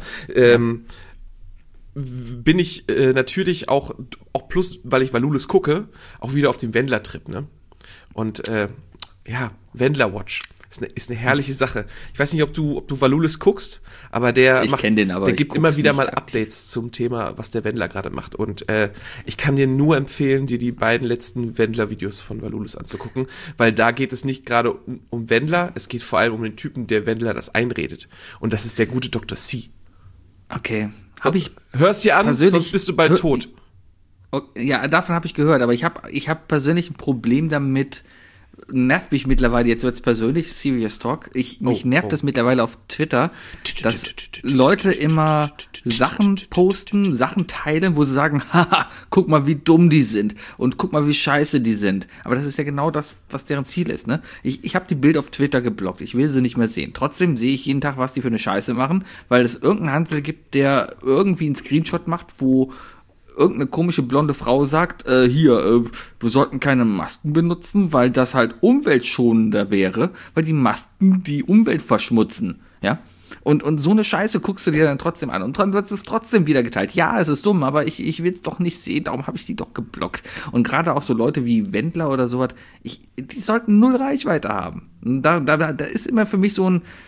bin ich natürlich auch plus, weil ich Valulis gucke, auch wieder auf dem Wendler-Trip, ne? Und Wendler-Watch. Ist eine herrliche Sache. Ich weiß nicht, ob du Valulis guckst, aber der gibt immer wieder mal Updates zum Thema, was der Wendler gerade macht. Und ich kann dir nur empfehlen, dir die beiden letzten Wendler-Videos von Valulis anzugucken, weil da geht es nicht gerade um Wendler, es geht vor allem um den Typen, der Wendler das einredet. Und das ist der gute Dr. C. Okay. Hörst dir an, sonst bist du bald tot. Ja, davon habe ich gehört, aber ich hab persönlich ein Problem damit. Nervt mich mittlerweile, jetzt wird's persönlich, Serious Talk. Mich nervt das mittlerweile auf Twitter, dass Leute immer Sachen posten, Sachen teilen, wo sie sagen, haha, guck mal, wie dumm die sind und guck mal, wie scheiße die sind. Aber das ist ja genau das, was deren Ziel ist, ne? Ich habe die Bild auf Twitter geblockt, ich will sie nicht mehr sehen. Trotzdem sehe ich jeden Tag, was die für eine Scheiße machen, weil es irgendeinen Handel gibt, der irgendwie einen Screenshot macht, wo irgendeine komische blonde Frau sagt, wir sollten keine Masken benutzen, weil das halt umweltschonender wäre, weil die Masken die Umwelt verschmutzen, ja? Und so eine Scheiße guckst du dir dann trotzdem an und dann wird es trotzdem wieder geteilt. Ja, es ist dumm, aber ich will es doch nicht sehen, darum habe ich die doch geblockt. Und gerade auch so Leute wie Wendler oder sowas, die sollten 0 Reichweite haben. Und da ist immer für mich so ein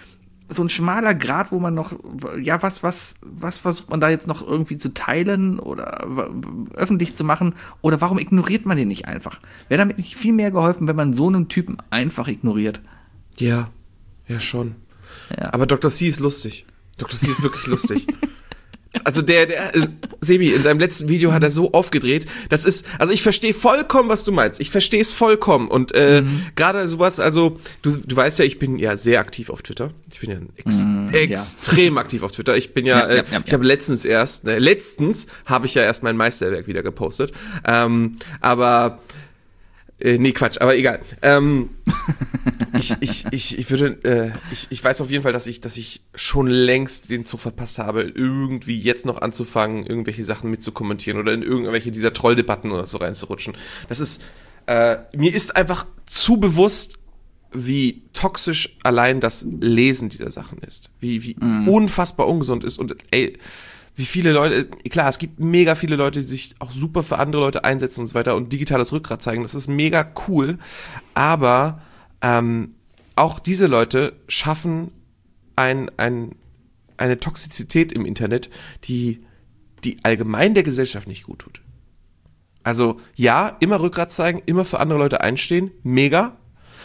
so ein schmaler Grat, wo man noch, ja, was versucht man da jetzt noch irgendwie zu teilen oder öffentlich zu machen? Oder warum ignoriert man den nicht einfach? Wäre damit nicht viel mehr geholfen, wenn man so einen Typen einfach ignoriert? Ja, schon. Ja. Aber Dr. C ist lustig. Dr. C ist wirklich lustig. Also Sebi, in seinem letzten Video hat er so aufgedreht, also ich verstehe vollkommen, was du meinst. Ich verstehe es vollkommen. Und gerade sowas, also du weißt ja, ich bin ja sehr aktiv auf Twitter. Ich bin ja extrem aktiv auf Twitter. Ich bin ich habe letztens habe ich ja erst mein Meisterwerk wieder gepostet. Aber nee, Quatsch, aber egal. Ich weiß auf jeden Fall, dass ich schon längst den Zug verpasst habe, irgendwie jetzt noch anzufangen, irgendwelche Sachen mitzukommentieren oder in irgendwelche dieser Trolldebatten oder so reinzurutschen. Das ist, mir ist einfach zu bewusst, wie toxisch allein das Lesen dieser Sachen ist. Wie unfassbar ungesund ist und wie viele Leute, klar, es gibt mega viele Leute, die sich auch super für andere Leute einsetzen und so weiter und digitales Rückgrat zeigen, das ist mega cool, aber auch diese Leute schaffen eine Toxizität im Internet, die allgemein der Gesellschaft nicht gut tut. Also ja, immer Rückgrat zeigen, immer für andere Leute einstehen, mega,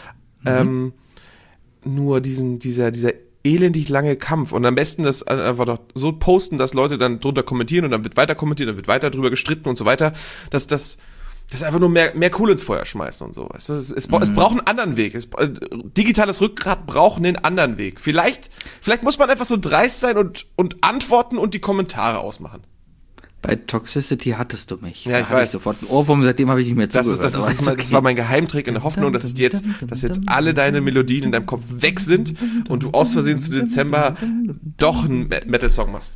nur dieser elendig lange Kampf und am besten das einfach doch so posten, dass Leute dann drunter kommentieren und dann wird weiter kommentiert, dann wird weiter drüber gestritten und so weiter, dass das einfach nur mehr Kohle ins Feuer schmeißen und so. Weißt du? Es braucht einen anderen Weg. Digitales Rückgrat braucht einen anderen Weg. Vielleicht muss man einfach so dreist sein und antworten und die Kommentare ausmachen. Bei Toxicity hattest du mich. Ja, ich weiß. Sofort einen Ohrwurm, seitdem habe ich nicht mehr zugehört. Das war mein Geheimtrick in der Hoffnung, dass jetzt alle deine Melodien in deinem Kopf weg sind und du aus Versehen zu Dezember doch einen Metal-Song machst.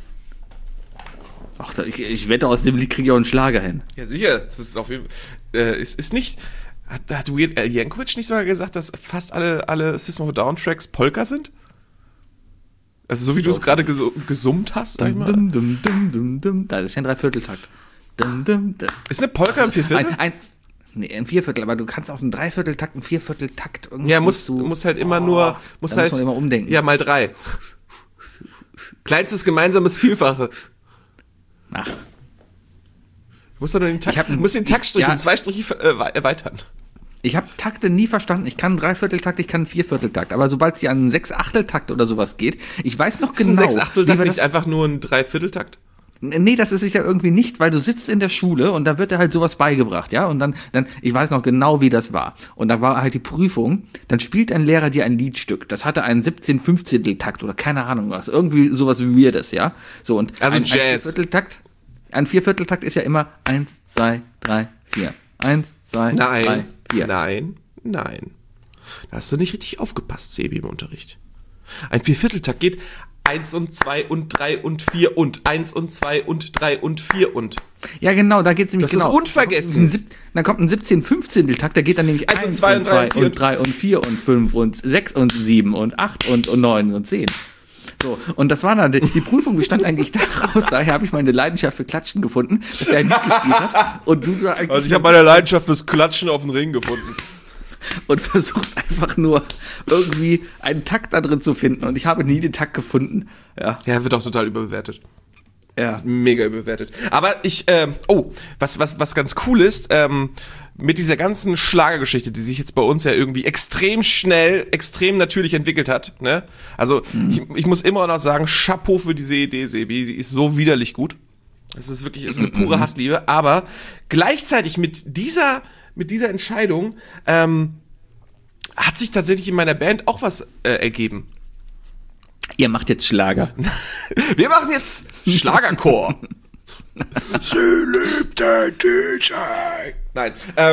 Ach, ich wette, aus dem Lied kriege ich auch einen Schlager hin. Ja, sicher. Das ist auf jeden Fall, ist nicht, hat Weird Al Yankovic nicht sogar gesagt, dass fast alle System of a Down Tracks Polka sind? Also so wie du es gerade gesummt hast, sag ich mal. Das ist ja ein Dreivierteltakt. Ist eine Polka im Vierviertel? Nee, ein Vierviertel, aber du kannst aus einem Dreivierteltakt einen Viervierteltakt irgendwie. Ja, muss halt immer nur, muss man immer umdenken. Ja, mal 3. Kleinstes gemeinsames Vielfache. Ach. Du musst doch nur den Taktstrich um 2 Striche erweitern. Ich habe Takte nie verstanden. Ich kann einen Dreivierteltakt, ich kann einen Viervierteltakt. Aber sobald es hier an einen Sechsachteltakt oder sowas geht, ich weiß noch genau. Ist ein Sechsachteltakt nicht einfach nur ein Dreivierteltakt? Nee, das ist es ja irgendwie nicht, weil du sitzt in der Schule und da wird dir halt sowas beigebracht, ja? Und dann, ich weiß noch genau, wie das war. Und da war halt die Prüfung, dann spielt ein Lehrer dir ein Liedstück. Das hatte einen 17/15 oder keine Ahnung was. Irgendwie sowas Weirdes, ja? So, und also Jazz. Ein Viervierteltakt ist ja immer 1, 2, 3, 4. 1, 2, 3, 4. Nein. Da hast du nicht richtig aufgepasst, Sebi, im Unterricht. Ein Viervierteltakt geht 1 und 2 und 3 und 4 und 1 und 2 und 3 und 4 und. Ja, genau, da geht's nämlich genau. Das ist unvergessen. Dann kommt ein 17/15 da geht dann nämlich 1 und 2 und 3 und 3 und 4 und 5 und 6 und 7 und 8 und 9 und 10. So, und das war dann, die Prüfung bestand eigentlich daraus, daher habe ich meine Leidenschaft für Klatschen gefunden, dass er mitgespielt hat. Und du so also ich habe meine Leidenschaft fürs Klatschen auf den Ring gefunden. Und versuchst einfach nur irgendwie einen Takt da drin zu finden. Und ich habe nie den Takt gefunden. Ja, wird auch total überbewertet. Ja. Mega überbewertet. Aber was ganz cool ist, mit dieser ganzen Schlagergeschichte, die sich jetzt bei uns ja irgendwie extrem schnell, extrem natürlich entwickelt hat, ne? Also, ich muss immer noch sagen, Chapeau für diese Idee, Sebi. Sie ist so widerlich gut. Es ist wirklich, eine pure Hassliebe. Aber gleichzeitig mit dieser Entscheidung, hat sich tatsächlich in meiner Band auch was ergeben. Ihr macht jetzt Schlager. Wir machen jetzt Schlagerchor. Sie liebt den DJ. Nein.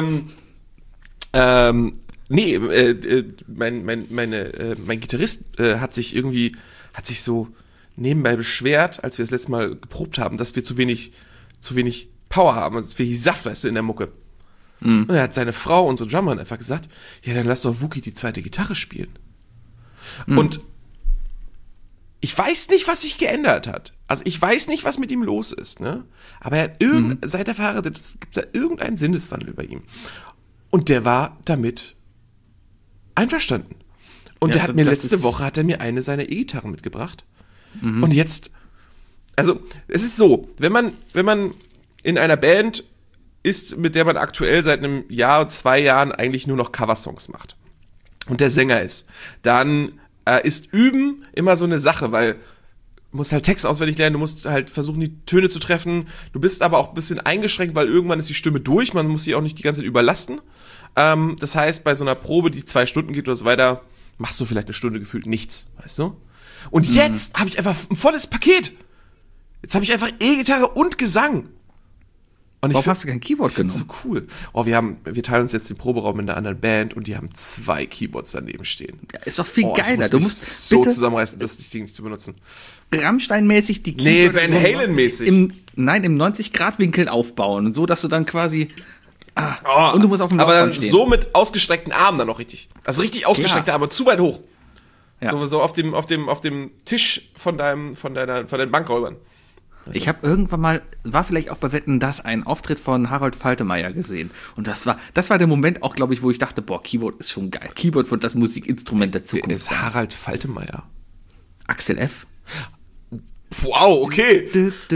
Mein Gitarrist hat sich so nebenbei beschwert, als wir das letzte Mal geprobt haben, dass wir zu wenig Power haben, also zu wenig Saft, weißt du, in der Mucke. Und er hat seine Frau, unsere Drummerin, einfach gesagt, ja, dann lass doch Wookie die zweite Gitarre spielen. Und ich weiß nicht, was sich geändert hat. Also ich weiß nicht, was mit ihm los ist, ne? Aber er hat seit er verheiratet ist, gibt da irgendeinen Sinneswandel bei ihm. Und der war damit einverstanden. Und der hat mir letzte Woche hat er mir eine seiner E-Gitarren mitgebracht. Und jetzt, also es ist so, wenn man in einer Band ist, mit der man aktuell seit einem Jahr und 2 Jahren eigentlich nur noch Coversongs macht und der Sänger ist, dann ist Üben immer so eine Sache, weil du musst halt Text auswendig lernen, du musst halt versuchen, die Töne zu treffen, du bist aber auch ein bisschen eingeschränkt, weil irgendwann ist die Stimme durch, man muss sie auch nicht die ganze Zeit überlasten. Das heißt, bei so einer Probe, die 2 Stunden geht oder so weiter, machst du vielleicht eine Stunde gefühlt nichts, weißt du? Und jetzt habe ich einfach ein volles Paket. Jetzt habe ich einfach E-Gitarre und Gesang. Und warum hast du kein Keyboard genommen? Das ist so cool. Oh, wir teilen uns jetzt den Proberaum in einer anderen Band und die haben 2 Keyboards daneben stehen. Ja, ist doch viel geiler. Du musst so zusammenreißen, das Ding nicht zu benutzen. Rammstein-mäßig die Keyboards. Nee, Van Halen-mäßig. Im 90-Grad-Winkel aufbauen. So, dass du dann quasi... und du musst auf dem aber dann stehen. So mit ausgestreckten Armen dann noch richtig. Also richtig ausgestreckte Arme, zu weit hoch. Ja. So auf dem Tisch von deinen Bankräubern. Also. Ich habe irgendwann mal, war vielleicht auch bei Wetten, das ein Auftritt von Harold Faltermeier gesehen. Und das war der Moment auch, glaube ich, wo ich dachte, boah, Keyboard ist schon geil. Keyboard wird das Musikinstrument der Zukunft. Wer ist Harald Faltermeier? Axel F. Wow, okay.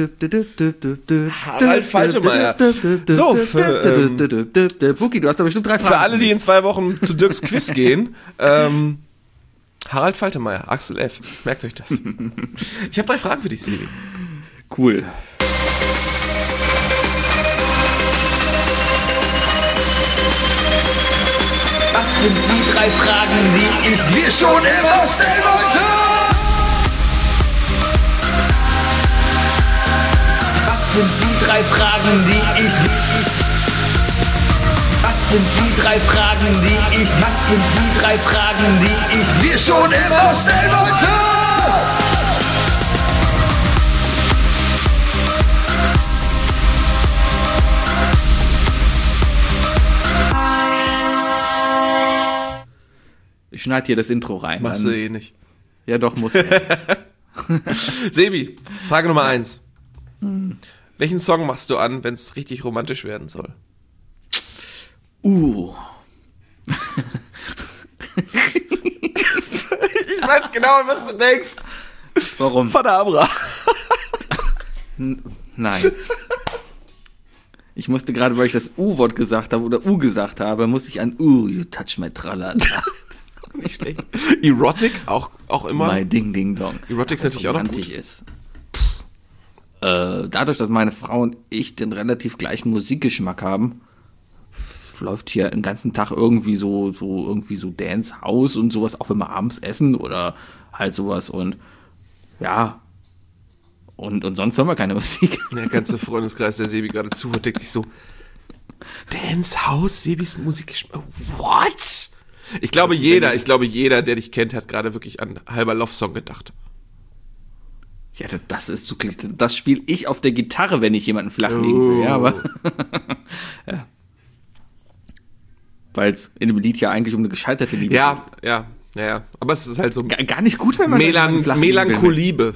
Harald Faltermeier. So, Buki, du hast doch bestimmt 3 Fragen. Für alle, die in 2 Wochen zu Dirks Quiz gehen, Harald Faltermeier, Axel F. Merkt euch das. Ich habe 3 Fragen für dich, Sebi. Cool. Was sind die 3 Fragen, die ich dir schon immer stellen wollte? Was sind die 3 Fragen, die ich dir... Was sind die 3 Fragen, die ich... Was sind die 3 Fragen, die ich dir schon immer stellen wollte? Ich schneide hier das Intro rein. Machst du eh nicht. Ja, doch, muss ich. Sebi, Frage Nummer 1. Welchen Song machst du an, wenn es richtig romantisch werden soll? Ich weiß genau, was du denkst. Warum? Verdabra. Nein. Ich musste gerade, weil ich das U-Wort gesagt habe oder U gesagt habe, musste ich an You Touch My Tralala. Nicht schlecht. Erotic, auch immer. My Ding Ding Dong. Erotic ist natürlich auch noch gut. Ist. Dadurch, dass meine Frau und ich den relativ gleichen Musikgeschmack haben, läuft hier den ganzen Tag irgendwie so Dance House und sowas, auch wenn wir abends essen oder halt sowas und ja. Und sonst hören wir keine Musik. Der ganze Freundeskreis, der Sebi gerade zuhört, denkt sich so, Dance House, Sebis Musikgeschmack, what? Ich glaube, jeder, der dich kennt, hat gerade wirklich an halber Love Song gedacht. Ja, das spiele ich auf der Gitarre, wenn ich jemanden flach legen will, ja, aber ja. Weil es in dem Lied ja eigentlich um eine gescheiterte Liebe geht. Ja. Aber es ist halt so gar nicht gut, wenn man Melancholiebe.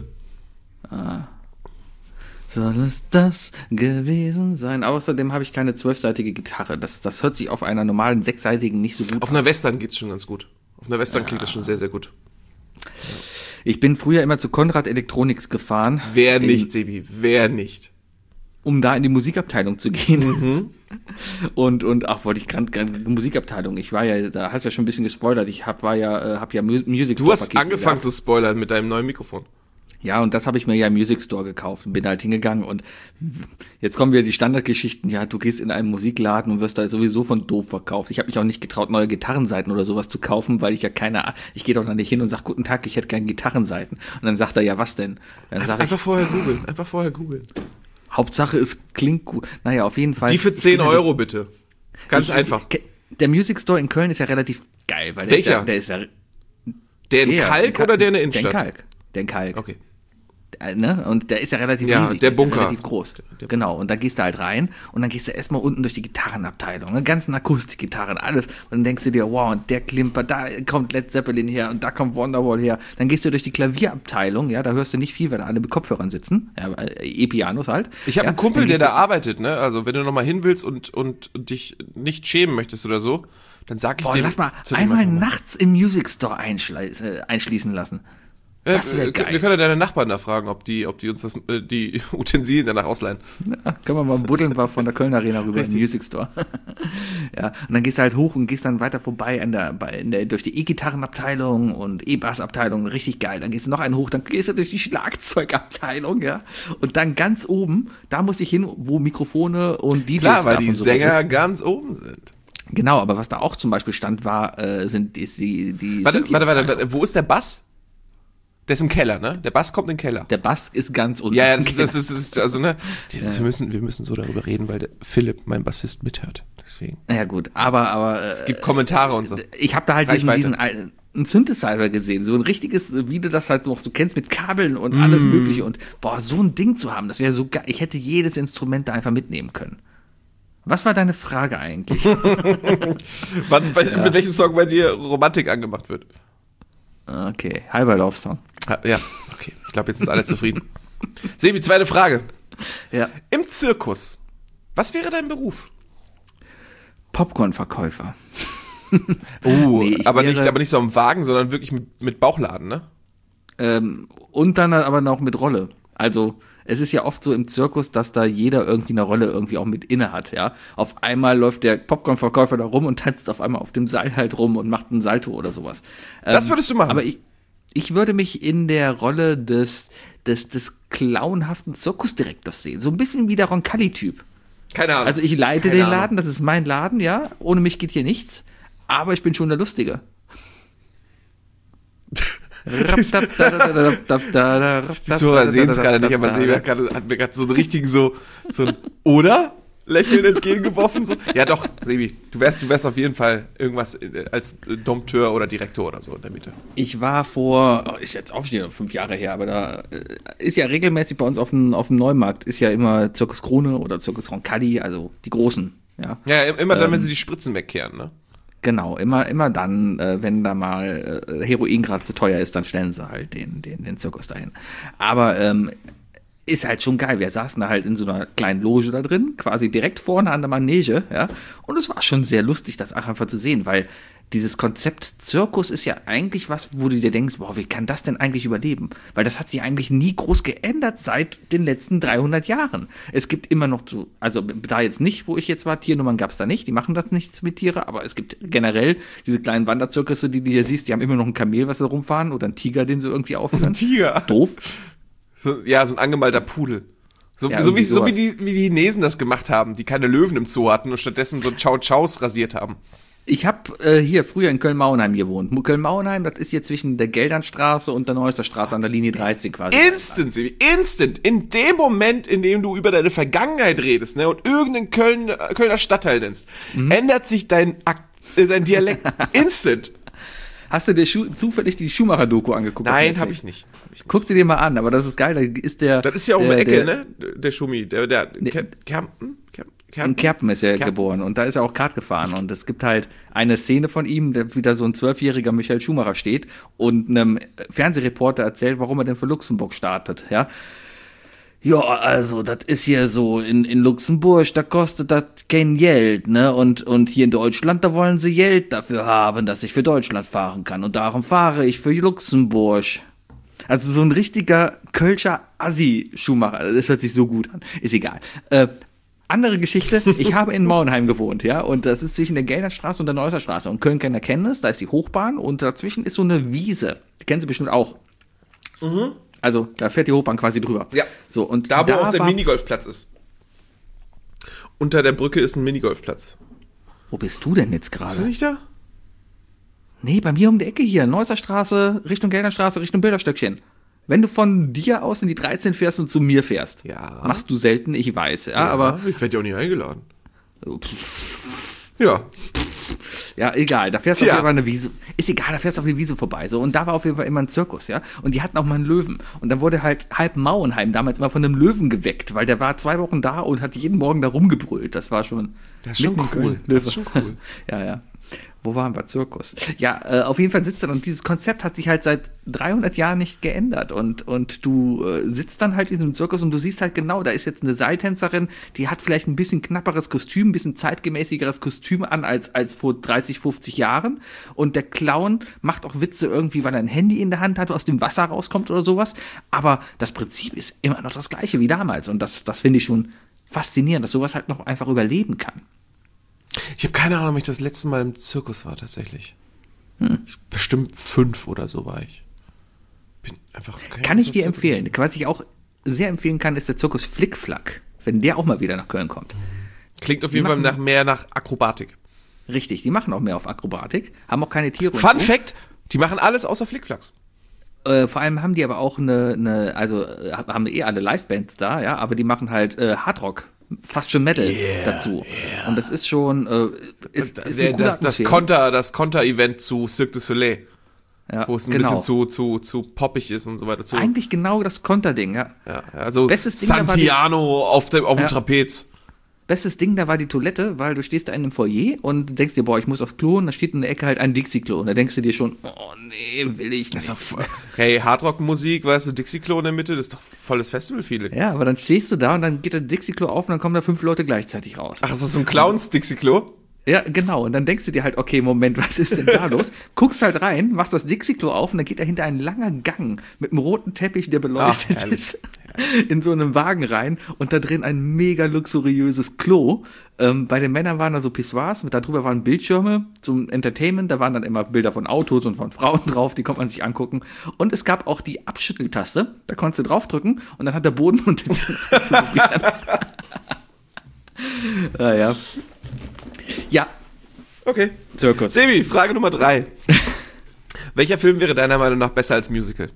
Soll es das gewesen sein? Außerdem habe ich keine 12-seitige Gitarre. Das hört sich auf einer normalen 6-seitigen nicht so gut an. Auf einer Western geht's schon ganz gut. Auf einer Western klingt das schon sehr, sehr gut. Ich bin früher immer zu Konrad Electronics gefahren. Wer nicht, Sebi? Wer nicht? Um da in die Musikabteilung zu gehen. Und wollte ich gerade Musikabteilung. Ich war ja, da hast du ja schon ein bisschen gespoilert. Ich hab ja Music Store. Du hast angefangen zu spoilern mit deinem neuen Mikrofon. Ja, und das habe ich mir ja im Music Store gekauft und bin halt hingegangen und jetzt kommen wieder die Standardgeschichten, ja, du gehst in einen Musikladen und wirst da sowieso von doof verkauft. Ich habe mich auch nicht getraut, neue Gitarrenseiten oder sowas zu kaufen, weil ich ja ich gehe doch da nicht hin und sag, guten Tag, ich hätte gerne Gitarrenseiten. Und dann sagt er, ja, was denn? Dann sag einfach vorher googeln. Hauptsache, es klingt gut. Naja, auf jeden Fall. Die für 10 Euro bitte. Ganz einfach. Der Music Store in Köln ist ja relativ geil. Weil welcher? Der ist ja der in Kalk oder der in der Innenstadt? Der in Kalk. Okay. Ne? Und der ist ja relativ riesig, der ist Bunker. Ja relativ groß. Genau, und da gehst du halt rein und dann gehst du erstmal unten durch die Gitarrenabteilung, ne? Ganzen Akustikgitarren, alles. Und dann denkst du dir, wow, und der klimpert, da kommt Led Zeppelin her und da kommt Wonderwall her. Dann gehst du durch die Klavierabteilung, ja, da hörst du nicht viel, weil da alle mit Kopfhörern sitzen, ja, E-Pianos halt. Ich habe einen Kumpel, der da arbeitet, ne? Also wenn du nochmal hin willst und dich nicht schämen möchtest oder so, dann sag ich dir. Lass mal einmal nachts im Music Store einschließen lassen. Das wäre geil. Wir können ja deine Nachbarn da fragen, ob die uns die Utensilien danach ausleihen. Ja, können wir mal buddeln von der Köln Arena rüber in den Music Store. Ja, und dann gehst du halt hoch und gehst dann weiter vorbei durch die E-Gitarrenabteilung und E-Bass-Abteilung, richtig geil. Dann gehst du noch einen hoch, dann gehst du durch die Schlagzeugabteilung, ja. Und dann ganz oben, da muss ich hin, wo Mikrofone und DJs Klar, weil die Sänger ganz oben sind. Genau, aber was da auch zum Beispiel stand, sind die Warte, wo ist der Bass? Der ist im Keller, ne? Der Bass kommt in den Keller. Der Bass ist ganz unten. Ja, das ist also, ne? Wir müssen so darüber reden, weil der Philipp, mein Bassist, mithört. Deswegen. Ja, gut, aber es gibt Kommentare und so. Ich habe da halt diesen einen Synthesizer gesehen, so ein richtiges, wie du das halt noch so kennst, mit Kabeln und alles Mögliche. Und boah, so ein Ding zu haben, das wäre so geil. Ich hätte jedes Instrument da einfach mitnehmen können. Was war deine Frage eigentlich? Mit welchem Song bei dir Romantik angemacht wird? Okay, halber Love Song. Ja, okay. Ich glaube, jetzt sind alle zufrieden. Sebi, zweite Frage. Ja. Im Zirkus, was wäre dein Beruf? Popcorn-Verkäufer. Nee, aber nicht so am Wagen, sondern wirklich mit Bauchladen, ne? Und dann aber noch mit Rolle. Also es ist ja oft so im Zirkus, dass da jeder irgendwie eine Rolle irgendwie auch mit inne hat, ja. Auf einmal läuft der Popcorn-Verkäufer da rum und tanzt auf einmal auf dem Seil halt rum und macht einen Salto oder sowas. Das würdest du machen? Aber ich würde mich in der Rolle des clownhaften Zirkusdirektors sehen. So ein bisschen wie der Roncalli-Typ. Keine Ahnung. Also ich leite den Laden, das ist mein Laden, ja. Ohne mich geht hier nichts. Aber ich bin schon der Lustige. Die Zuhörer sehen es gerade nicht, aber Sebi hat mir gerade so einen richtigen so ein oder? Lächeln entgegengeworfen. So. Ja doch, Sebi, du wärst auf jeden Fall irgendwas als Dompteur oder Direktor oder so in der Mitte. Ich war ist jetzt auch schon 5 Jahre her, aber da ist ja regelmäßig bei uns auf dem Neumarkt, ist ja immer Zirkus Krone oder Zirkus Roncalli, also die Großen. Ja, immer dann, wenn sie die Spritzen wegkehren, ne? Genau, immer dann, wenn da mal Heroin gerade zu teuer ist, dann stellen sie halt den Zirkus dahin. Aber ist halt schon geil. Wir saßen da halt in so einer kleinen Loge da drin, quasi direkt vorne an der Manege, ja. Und es war schon sehr lustig, das auch einfach zu sehen, weil dieses Konzept Zirkus ist ja eigentlich was, wo du dir denkst, boah, wie kann das denn eigentlich überleben? Weil das hat sich eigentlich nie groß geändert seit den letzten 300 Jahren. Es gibt immer noch so, also da jetzt nicht, wo ich jetzt war, Tiernummern gab es da nicht, die machen das nichts mit Tiere, aber es gibt generell diese kleinen Wanderzirkusse, die du hier siehst, die haben immer noch ein Kamel, was da rumfahren oder einen Tiger, den sie irgendwie aufführen. Ein Tiger? Doof. So ein angemalter Pudel. So wie die Chinesen das gemacht haben, die keine Löwen im Zoo hatten und stattdessen so Chow-Chows rasiert haben. Ich habe hier früher in Köln-Mauenheim gewohnt. Köln-Mauenheim, das ist hier zwischen der Geldernstraße und der Neusser Straße an der Linie 13 quasi. Instant. In dem Moment, in dem du über deine Vergangenheit redest, ne, und irgendeinen Kölner Stadtteil nennst, ändert sich dein Dialekt instant. Hast du dir zufällig die Schumacher-Doku angeguckt? Nein, habe ich nicht. Guck sie dir mal an, aber das ist geil. Da ist das ist ja auch um die Ecke, ne? Der Schumi. Kärnten? In Kerpen ist er geboren und da ist er auch Kart gefahren und es gibt halt eine Szene von ihm, da wieder so ein 12-jähriger Michael Schumacher steht und einem Fernsehreporter erzählt, warum er denn für Luxemburg startet, ja. Ja, also, das ist hier so, in Luxemburg, da kostet das kein Geld, ne, und hier in Deutschland, da wollen sie Geld dafür haben, dass ich für Deutschland fahren kann und darum fahre ich für Luxemburg. Also so ein richtiger Kölscher Assi-Schumacher, das hört sich so gut an, ist egal. Andere Geschichte, ich habe in Mauenheim gewohnt, ja, und das ist zwischen der Geldernstraße und der Neusser Straße und Köln-Kenner kennen es, da ist die Hochbahn und dazwischen ist so eine Wiese, die kennen Sie bestimmt auch. Mhm. Also, da fährt die Hochbahn quasi drüber. Ja, so, und da wo auch der Minigolfplatz ist. Unter der Brücke ist ein Minigolfplatz. Wo bist du denn jetzt gerade? Bist du nicht da? Nee, bei mir um die Ecke hier, Neusser Straße, Richtung Geldernstraße, Richtung Bilderstöckchen. Wenn du von dir aus in die 13 fährst und zu mir fährst, machst du selten, ich weiß, ja, aber... Ich werde ja auch nicht eingeladen. Ja. Ja, egal, da fährst du auf jeden Fall eine Wiese. Ist egal, da fährst du auf die Wiese vorbei. So. Und da war auf jeden Fall immer ein Zirkus, ja. Und die hatten auch mal einen Löwen. Und dann wurde halt halb Mauenheim damals immer von einem Löwen geweckt, weil der war 2 Wochen da und hat jeden Morgen da rumgebrüllt. Das war schon. Das ist schon cool. Das ist schon cool. Ja. Wo waren wir? Zirkus. Ja, auf jeden Fall sitzt er und dieses Konzept hat sich halt seit 300 Jahren nicht geändert und du sitzt dann halt in diesem Zirkus und du siehst halt genau, da ist jetzt eine Seiltänzerin, die hat vielleicht ein bisschen knapperes Kostüm, ein bisschen zeitgemäßigeres Kostüm an als vor 30, 50 Jahren und der Clown macht auch Witze irgendwie, weil er ein Handy in der Hand hat, aus dem Wasser rauskommt oder sowas, aber das Prinzip ist immer noch das gleiche wie damals und das finde ich schon faszinierend, dass sowas halt noch einfach überleben kann. Ich habe keine Ahnung, ob ich das letzte Mal im Zirkus war, tatsächlich. Bestimmt 5 oder so war ich. Kann ich dir empfehlen. Was ich auch sehr empfehlen kann, ist der Zirkus Flickflack, wenn der auch mal wieder nach Köln kommt. Klingt auf jeden Fall mehr nach Akrobatik. Richtig, die machen auch mehr auf Akrobatik, haben auch keine Tiere. Fun Fact, die machen alles außer Flickflacks. Vor allem haben die aber auch haben alle Livebands da, ja, aber die machen halt Hardrock. Fast schon Metal dazu. Yeah. Und das ist schon ist das Konter-Event zu Cirque du Soleil. Ja, wo es ein bisschen zu poppig ist und so weiter. Eigentlich genau das Konterding, ja. Also Santiano auf dem Trapez. Bestes Ding, da war die Toilette, weil du stehst da in einem Foyer und denkst dir, ich muss aufs Klo und da steht in der Ecke halt ein Dixie-Klo und da denkst du dir schon, oh nee, will ich nicht. Hey, Hardrock-Musik, weißt du, Dixie-Klo in der Mitte, das ist doch volles Festival-Feeling. Ja, aber dann stehst du da und dann geht der Dixie-Klo auf und dann kommen da 5 Leute gleichzeitig raus. Ach, ist das so ein Clowns-Dixie-Klo? Ja, genau. Und dann denkst du dir halt, okay, Moment, was ist denn da los? Guckst halt rein, machst das Dixie-Klo auf und dann geht dahinter ein langer Gang mit einem roten Teppich, der beleuchtet ist, in so einem Wagen rein und da drin ein mega luxuriöses Klo. Bei den Männern waren da so Pissoirs, da drüber waren Bildschirme zum Entertainment, da waren dann immer Bilder von Autos und von Frauen drauf, die konnte man sich angucken. Und es gab auch die Abschütteltaste, da konntest du draufdrücken und dann hat der Boden unter dir zu probieren. Naja. Ja. Okay. Zirkus. Sebi, Frage Nummer 3. Welcher Film wäre deiner Meinung nach besser als Musical?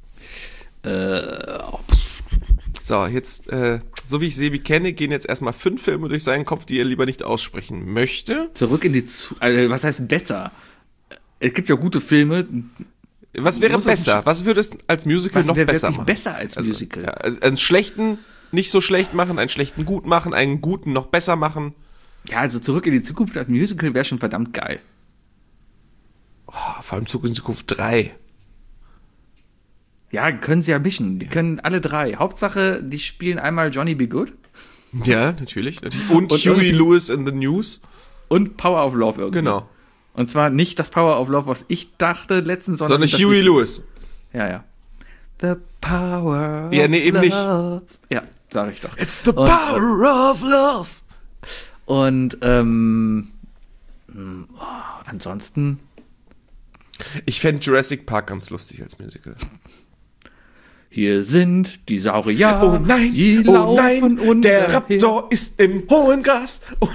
So, jetzt, so wie ich Sebi kenne, gehen jetzt erstmal 5 Filme durch seinen Kopf, die er lieber nicht aussprechen möchte. Zurück in die was heißt besser? Es gibt ja gute Filme. Was wäre besser? Was würde es als Musical noch besser machen? Besser als Musical? Einen schlechten nicht so schlecht machen, einen schlechten gut machen, einen guten noch besser machen. Ja, also Zurück in die Zukunft als Musical wäre schon verdammt geil. Vor allem Zurück in die Zukunft 3. Ja, können sie ja mischen. Die können alle 3. Hauptsache, die spielen einmal Johnny B. Good. Ja, natürlich. Und Huey Lewis in the News. Und Power of Love irgendwie. Genau. Und zwar nicht das Power of Love, was ich dachte letztens, sondern Huey Lewis. Ja. The Power of Love. Ja, nee, eben nicht. Ja, sag ich doch. It's the Power of Love. Und ansonsten. Ich fände Jurassic Park ganz lustig als Musical. Hier sind die Saurier. Oh nein, die laufen nein, der Raptor ist im hohen Gras. Oh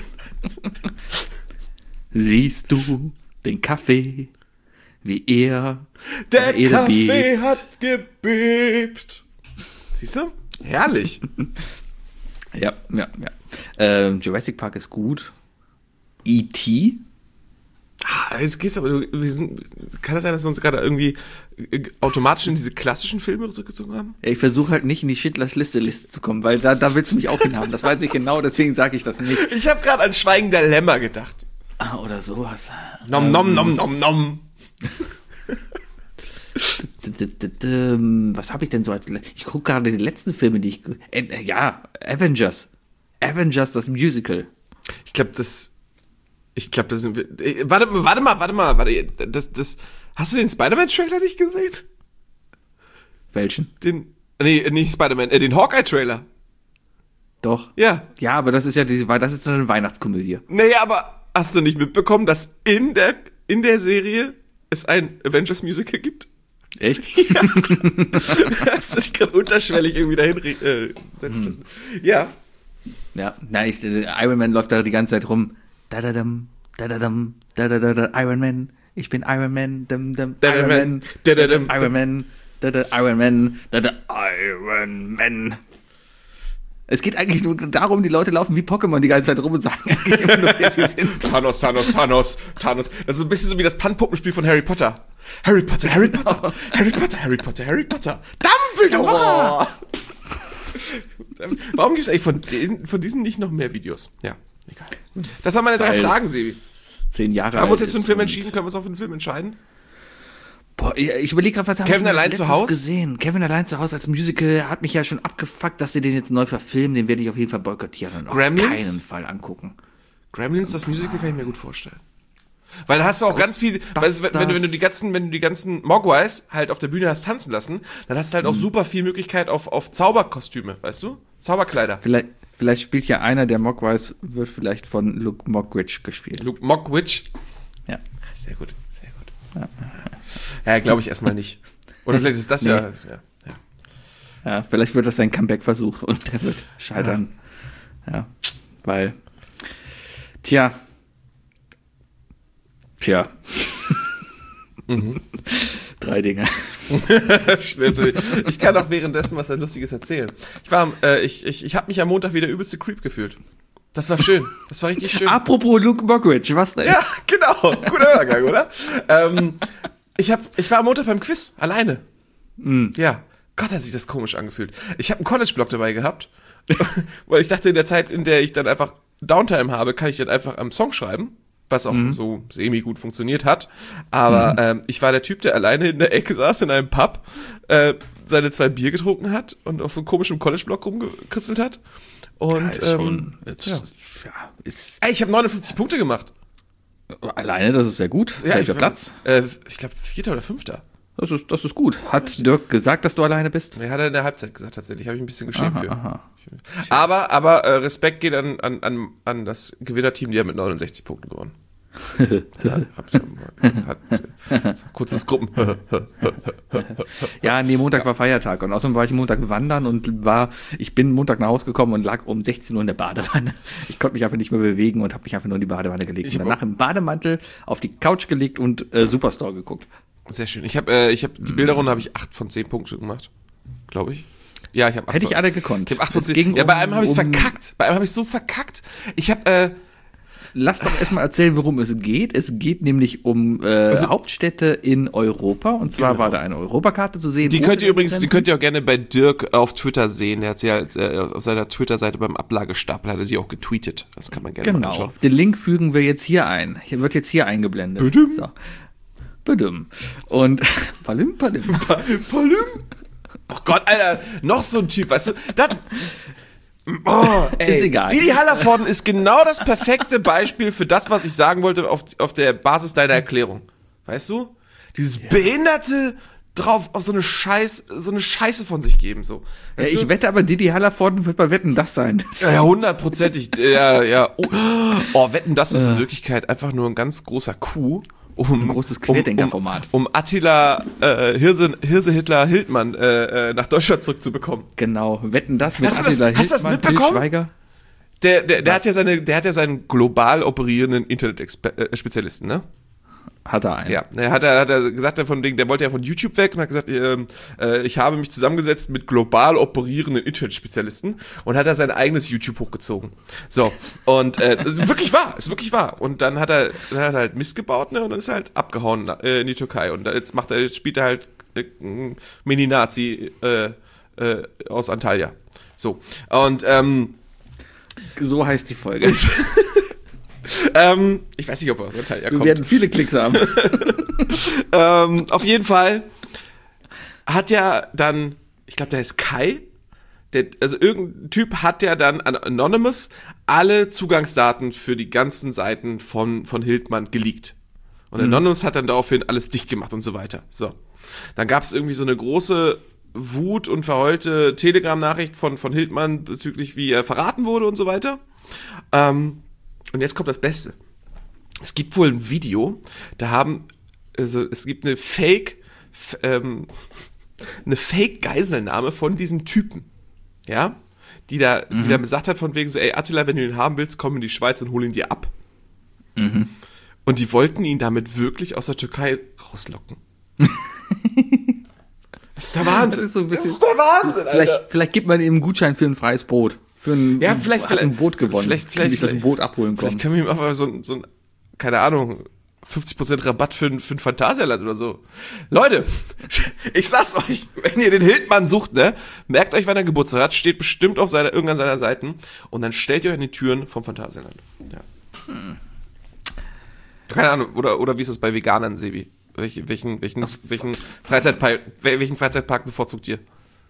Siehst du den Kaffee, wie er. Der Kaffee hat gebebt. Siehst du? Herrlich. Ja. Jurassic Park ist gut. E.T. Jetzt gehst du aber, kann das sein, dass wir uns gerade irgendwie automatisch in diese klassischen Filme zurückgezogen haben? Ja, ich versuche halt nicht in die Schindlers Liste zu kommen, weil da willst du mich auch hinhaben. Das weiß ich genau, deswegen sage ich das nicht. Ich habe gerade an Schweigen der Lämmer gedacht. Oder sowas. Nom, nom, nom, nom, nom. Was habe ich denn so als... Ich gucke gerade die letzten Filme, die ich... Avengers. Avengers, das Musical. Ich glaube, das sind wir... Warte mal. Hast du den Spider-Man-Trailer nicht gesehen? Welchen? Nicht Spider-Man, den Hawkeye-Trailer. Doch. Ja. Ja, aber das ist ja das ist eine Weihnachtskomödie. Naja, aber hast du nicht mitbekommen, dass in der Serie es ein Avengers-Musical gibt? Echt? Ja. Hast du dich gerade unterschwellig irgendwie dahin setzen lassen? Ja. Ja, nein, Iron Man läuft da die ganze Zeit rum. Da-da-dam, da-da-dam, da-da-da-da, Iron Man, ich bin Iron Man, Iron Man, Iron Man, Iron Man, Iron Man. Es geht eigentlich nur darum, die Leute laufen wie Pokémon die ganze Zeit rum und sagen eigentlich immer nur, wer sie sind. Thanos. Das ist so ein bisschen so wie das Pannenpuppenspiel von Harry Potter. Harry Potter. Dumbledore! Warum gibt es eigentlich von diesen nicht noch mehr Videos? Ja, egal. Das waren meine 3 Fragen, Sebi. 10 Jahre Haben wir uns jetzt für einen Film entschieden? Können wir uns auch für einen Film entscheiden? Boah, ich überlege gerade, was haben Kevin allein zu Hause gesehen? Kevin allein zu Hause als Musical hat mich ja schon abgefuckt, dass sie den jetzt neu verfilmen. Den werde ich auf jeden Fall boykottieren und auf keinen Fall angucken. Gremlins, das Musical, kann ich mir gut vorstellen. Weil da hast du auch ganz viel, wenn du die ganzen Mogwais halt auf der Bühne hast tanzen lassen, dann hast du halt auch super viel Möglichkeit auf Zauberkostüme, weißt du? Zauberkleider. Vielleicht spielt ja einer der Mogwais, wird vielleicht von Luke Mockridge gespielt. Luke Mockridge? Ja. Sehr gut. Ja, glaube ich erstmal nicht. Oder vielleicht ist das ja. Ja, vielleicht wird das sein Comeback-Versuch und der wird scheitern. Ja, weil, Tja. 3 Dinge. Ich kann auch währenddessen was Lustiges erzählen. Ich habe mich am Montag wieder übelste Creep gefühlt. Das war schön. Das war richtig schön. Apropos Luke Mockridge, was denn? Ja, genau. Guter Übergang, oder? Ich war am Montag beim Quiz, alleine. Ja. Gott, hat sich das komisch angefühlt. Ich habe einen College-Blog dabei gehabt, weil ich dachte, in der Zeit, in der ich dann einfach Downtime habe, kann ich dann einfach am Song schreiben, was auch so semi-gut funktioniert hat. Aber ich war der Typ, der alleine in der Ecke saß, in einem Pub, seine 2 Bier getrunken hat und auf so einem komischen College-Blog rumgekritzelt hat. Und ich habe 59 Punkte gemacht. Alleine, das ist sehr gut. Ja, welcher Platz? Ich glaube 4. oder 5. Das ist gut. Hat Dirk gesagt, dass du alleine bist? Ja, hat er in der Halbzeit gesagt, tatsächlich. Habe ich ein bisschen geschämt für. Aber Respekt geht an das Gewinnerteam, die haben mit 69 Punkten gewonnen. Kurzes Gruppen. Ja, nee, Montag war Feiertag und außerdem war ich Montag wandern und ich bin Montag nach Hause gekommen und lag um 16 Uhr in der Badewanne. Ich konnte mich einfach nicht mehr bewegen und habe mich einfach nur in die Badewanne gelegt. Und danach im Bademantel auf die Couch gelegt und Superstore geguckt. Sehr schön. Ich habe die Bilderrunde habe ich 8 von 10 Punkten gemacht, glaube ich. Ja, ich habe 8. Hätte ich alle gekonnt. Ich habe 8 von 10. Ja, bei einem habe ich es verkackt. Bei einem habe ich so verkackt. Ich habe Lass doch erstmal erzählen, worum es geht. Es geht nämlich um Hauptstädte in Europa. Und zwar war da eine Europakarte zu sehen. Die könnt ihr auch gerne bei Dirk auf Twitter sehen. Der hat sie ja auf seiner Twitter-Seite beim Ablagestapel, hat er sie auch getweetet. Das kann man gerne mal anschauen. Den Link fügen wir jetzt hier ein. Wird jetzt hier eingeblendet. Badum. So. Badum. Und Palim. Oh Gott, Alter, noch so ein Typ, weißt du? Ist egal. Didi Hallervorden ist genau das perfekte Beispiel für das, was ich sagen wollte auf der Basis deiner Erklärung. Weißt du? Dieses Behinderte drauf auf so eine Scheiße von sich geben. So. Ja, ich wette aber, Didi Hallervorden wird bei Wetten das sein. Ja, 100%. Ja. Oh, Wetten das ist in Wirklichkeit einfach nur ein ganz großer Coup. Ein großes Querdenkerformat. Um Attila Hirse Hitler Hildmann nach Deutschland zurückzubekommen. Genau, Wetten das mit Attila Hildmann. Hast du das mitbekommen? Der hat ja seinen global operierenden Internet-Spezialisten, ne? Hat er einen. Ja, hat er gesagt, der wollte ja von YouTube weg und hat gesagt, ich habe mich zusammengesetzt mit global operierenden Internet-Spezialisten und hat er sein eigenes YouTube hochgezogen. So, und das ist wirklich wahr. Und dann hat er halt Mist gebaut, ne, und dann ist er halt abgehauen in die Türkei. Und jetzt spielt er halt Mini-Nazi aus Antalya. So, und so heißt die Folge. Ich weiß nicht, ob er aus Antalya kommt. Wir werden viele Klicks haben. Auf jeden Fall hat ja dann, ich glaube, der ist Kai, irgendein Typ hat ja dann an Anonymous alle Zugangsdaten für die ganzen Seiten von Hildmann geleakt. Und Anonymous hat dann daraufhin alles dicht gemacht und so weiter. So. Dann gab es irgendwie so eine große Wut und verheulte Telegram-Nachricht von Hildmann bezüglich, wie er verraten wurde und so weiter. Und jetzt kommt das Beste. Es gibt wohl ein Video, es gibt eine Fake-Geiselnahme von diesem Typen. Ja? Die da gesagt hat von wegen so, ey Attila, wenn du ihn haben willst, komm in die Schweiz und hol ihn dir ab. Mhm. Und die wollten ihn damit wirklich aus der Türkei rauslocken. Das ist der Wahnsinn. Das ist der Wahnsinn, Alter. Vielleicht gibt man ihm einen Gutschein für ein freies Brot. vielleicht ein Boot gewonnen. Vielleicht ich das Boot abholen kommen. Vielleicht können wir ihm einfach so ein, keine Ahnung, 50% Rabatt für ein Phantasialand oder so. Leute, ich sag's euch, wenn ihr den Hildmann sucht, ne, merkt euch, wann er Geburtstag hat, steht bestimmt auf irgendeiner seiner Seiten und dann stellt ihr euch an die Türen vom Phantasialand. Ja. Keine Ahnung, oder wie ist das bei Veganern, Sebi? Welchen Freizeitpark bevorzugt ihr?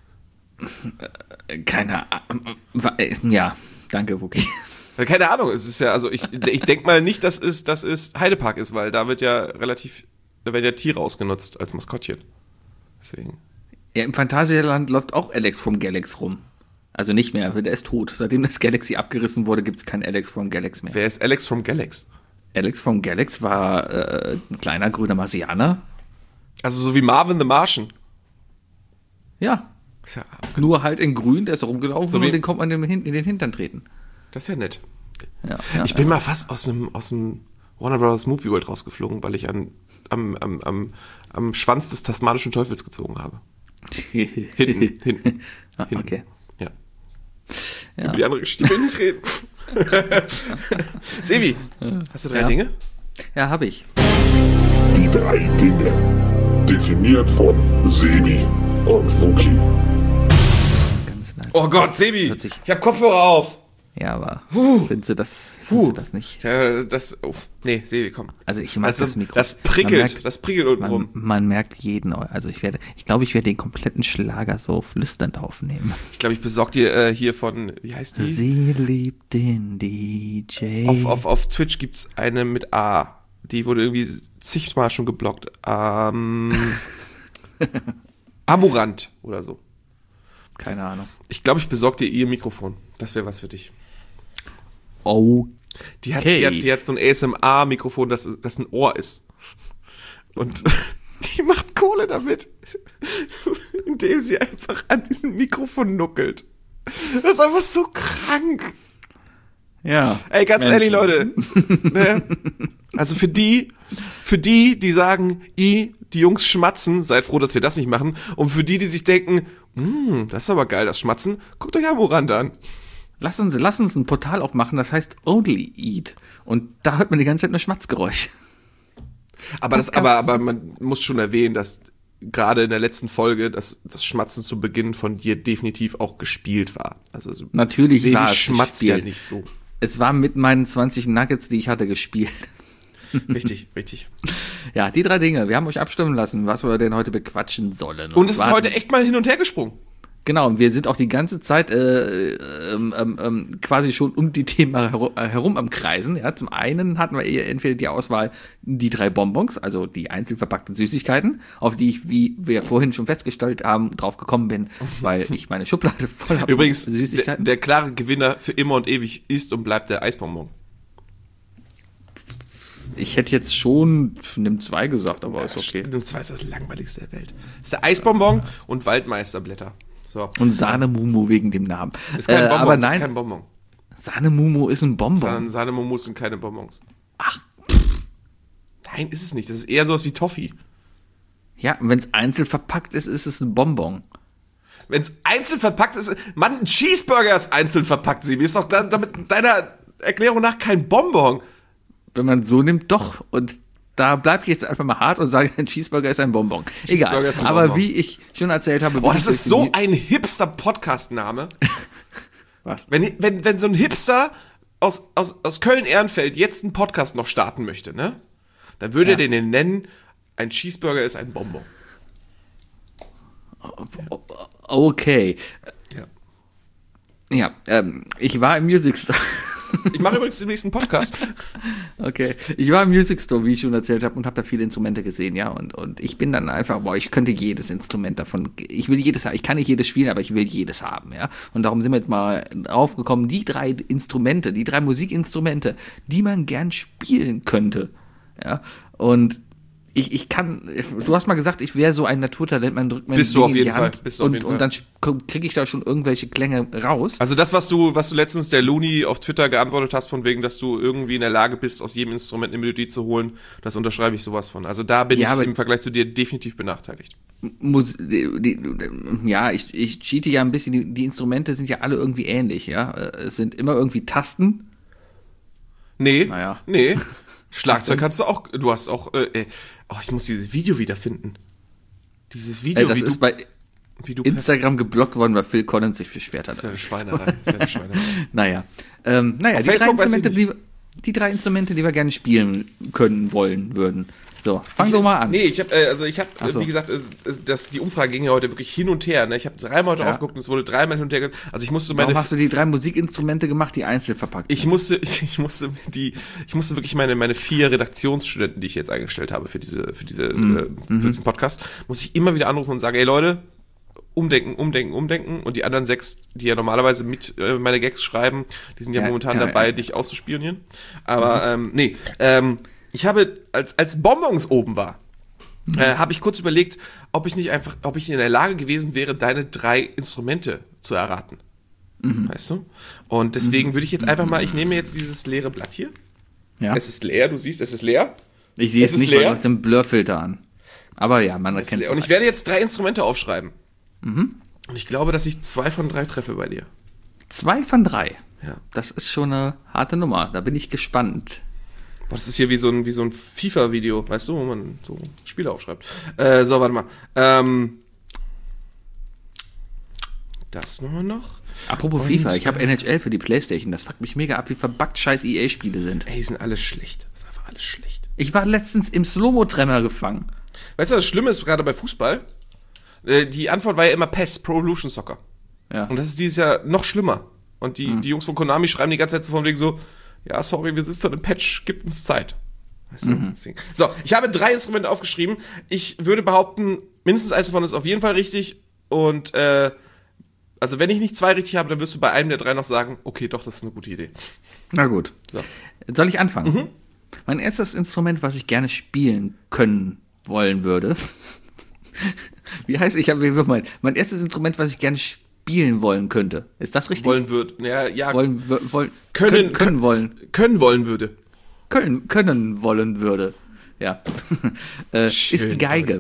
Keine Ahnung. Ja, danke, Wookie. Keine Ahnung, es ist ja, also ich denke mal nicht, dass es Heidepark ist, weil da werden ja Tiere ausgenutzt als Maskottchen. Deswegen. Ja, im Phantasialand läuft auch Alex vom Galax rum. Also nicht mehr, der ist tot. Seitdem das Galaxy abgerissen wurde, gibt es keinen Alex vom Galax mehr. Wer ist Alex vom Galax? Alex vom Galax war ein kleiner grüner Marsianer. Also so wie Marvin the Martian. Ja. Nur halt in grün, der ist rumgelaufen so und den kommt man in den Hintern treten. Das ist ja nett. Ja, ich bin mal fast aus dem Warner Bros. Movie World rausgeflogen, weil ich am Schwanz des tasmanischen Teufels gezogen habe. Hinten. Okay. Ja. Über die andere Geschichte will ich nicht reden. Sebi, hast du 3 Dinge? Ja, habe ich. Die 3 Dinge. Definiert von Sebi und Wookie. Ganz nice. Oh Gott, Sebi, ich hab Kopfhörer auf. Ja, aber findest du das nicht? Ja, nee, Sebi, komm. Also ich mag das Mikro. Das prickelt unten rum. Man merkt jeden. Also ich glaube, ich werde den kompletten Schlager so flüsternd aufnehmen. Ich glaube, ich besorge dir hier von, wie heißt die? Sie liebt den DJ. Auf Twitch gibt's eine mit A. Die wurde irgendwie zigmal schon geblockt. Amurant oder so. Keine Ahnung. Ich glaube, ich besorge dir ihr Mikrofon. Das wäre was für dich. Oh. Die hat so ein ASMR-Mikrofon, das ein Ohr ist. Und die macht Kohle damit, indem sie einfach an diesem Mikrofon nuckelt. Das ist einfach so krank. Ja. Ey, ganz ehrlich, Leute. Ne? Also für die, die sagen, die Jungs schmatzen, seid froh, dass wir das nicht machen. Und für die sich denken, das ist aber geil, das Schmatzen, guckt euch Amurant an. Lass uns ein Portal aufmachen, das heißt Only Eat. Und da hört man die ganze Zeit nur Schmatzgeräusch. Aber man muss schon erwähnen, dass gerade in der letzten Folge das Schmatzen zu Beginn von dir definitiv auch gespielt war. Also natürlich Sebi war es schmatzt gespielt. Ja nicht so. Es war mit meinen 20 Nuggets, die ich hatte, gespielt. Richtig. Ja, die 3 Dinge. Wir haben euch abstimmen lassen, was wir denn heute bequatschen sollen. Und es ist heute echt mal hin und her gesprungen. Genau, und wir sind auch die ganze Zeit quasi schon um die Themen herum am Kreisen. Ja, zum einen hatten wir entweder die Auswahl die 3 Bonbons, also die einzeln verpackten Süßigkeiten, auf die ich, wie wir vorhin schon festgestellt haben, drauf gekommen bin, weil ich meine Schublade voll habe. Übrigens, mit Süßigkeiten. Der klare Gewinner für immer und ewig ist und bleibt der Eisbonbon. Ich hätte jetzt schon Nimm 2 gesagt, aber ist okay. Nimm 2 ist das langweiligste der Welt. Das ist der Eisbonbon und Waldmeisterblätter. So. Und Sahnemumu wegen dem Namen. Ist kein Bonbon, aber nein, ist kein Bonbon. Sahnemumu ist ein Bonbon. Sahnemumus sind keine Bonbons. Ach. Nein, ist es nicht. Das ist eher sowas wie Toffee. Ja, wenn es einzeln verpackt ist, ist es ein Bonbon. Wenn es einzeln verpackt ist, Mann, ein Cheeseburger ist einzeln verpackt, Sebi. Ist doch damit deiner Erklärung nach kein Bonbon. Wenn man so nimmt, doch. Und da bleibe ich jetzt einfach mal hart und sage, ein Cheeseburger ist ein Bonbon. Egal. Aber wie ich schon erzählt habe... das ist so ein Hipster-Podcast-Name. Was? Wenn so ein Hipster aus Köln-Ehrenfeld jetzt einen Podcast noch starten möchte, ne? Dann würde er den nennen, ein Cheeseburger ist ein Bonbon. Okay. Ja, ich war im Music Store. Ich mache übrigens den nächsten Podcast. Okay. Ich war im Music Store, wie ich schon erzählt habe, und habe da viele Instrumente gesehen, ja. Und ich bin dann einfach, ich könnte jedes Instrument davon, ich will jedes haben. Ich kann nicht jedes spielen, aber ich will jedes haben, ja. Und darum sind wir jetzt mal aufgekommen, die 3 Instrumente, die 3 Musikinstrumente, die man gern spielen könnte, ja. Und Ich kann, du hast mal gesagt, ich wäre so ein Naturtalent, man drückt mir Bist du auf jeden Fall. Und dann kriege ich da schon irgendwelche Klänge raus. Also das, was du letztens der Looney auf Twitter geantwortet hast, von wegen, dass du irgendwie in der Lage bist, aus jedem Instrument eine Melodie zu holen, das unterschreibe ich sowas von. Also da bin ich im Vergleich zu dir definitiv benachteiligt. Ich cheate ja ein bisschen, die Instrumente sind ja alle irgendwie ähnlich, ja. Es sind immer irgendwie Tasten. Nee. Naja. Nee. Schlagzeug kannst du auch, du hast auch, ich muss dieses Video wiederfinden. Dieses Video, das ist bei Instagram geblockt worden, weil Phil Collins sich beschwert hat. Das ist ja eine Schweinerei. Naja, die drei Instrumente, die wir gerne spielen können, wollen, würden. So, fang doch mal an. Nee, wie gesagt, die Umfrage ging ja heute wirklich hin und her. Ne? Ich habe dreimal drauf geguckt und es wurde dreimal hin und her gesagt. Also ich musste Warum hast du die 3 Musikinstrumente gemacht, die einzeln verpackt sind? Ich musste wirklich meine 4 Redaktionsstudenten, die ich jetzt eingestellt habe für diesen Podcast, muss ich immer wieder anrufen und sagen, ey Leute, umdenken. Und die anderen 6, die ja normalerweise mit meine Gags schreiben, die sind ja momentan dabei, dich auszuspionieren. Aber ich habe, als Bonbons oben war, habe ich kurz überlegt, ob ich in der Lage gewesen wäre, deine 3 Instrumente zu erraten. Weißt du? Und deswegen würde ich jetzt einfach mal, ich nehme jetzt dieses leere Blatt hier. Ja. Es ist leer, du siehst, es ist leer. Ich sehe es nicht, weil du hast den Blurfilter an. Aber ja, man erkennt es. Und ich werde jetzt 3 Instrumente aufschreiben. Und ich glaube, dass ich 2 von 3 treffe bei dir. 2 von 3? Ja. Das ist schon eine harte Nummer, da bin ich gespannt. Boah, das ist hier wie so ein FIFA-Video, weißt du, wo man so Spiele aufschreibt. So, warte mal. Das noch. Apropos FIFA, ich habe NHL für die Playstation. Das fuckt mich mega ab, wie verbuggt scheiß EA-Spiele sind. Ey, die sind alle schlecht. Das ist einfach alles schlecht. Ich war letztens im Slow-Mo-Tremor gefangen. Weißt du, das Schlimme ist gerade bei Fußball? Die Antwort war ja immer PES, Pro Evolution Soccer. Ja. Und das ist dieses Jahr noch schlimmer. Und die Jungs von Konami schreiben die ganze Zeit so von wegen so, ja, sorry, wir sitzen im Patch, gibt uns Zeit. Weißt du? So, ich habe 3 Instrumente aufgeschrieben. Ich würde behaupten, mindestens eins davon ist auf jeden Fall richtig. Und, also wenn ich nicht 2 richtig habe, dann wirst du bei einem der 3 noch sagen, okay, doch, das ist eine gute Idee. Na gut. So. Soll ich anfangen? Mein erstes Instrument, was ich gerne spielen können wollen würde. Mein erstes Instrument, was ich gerne spielen wollen könnte. Ist das richtig? Wollen würde. Ja. Können wollen. Können wollen würde. Können wollen würde. Ja. Ist die Geige.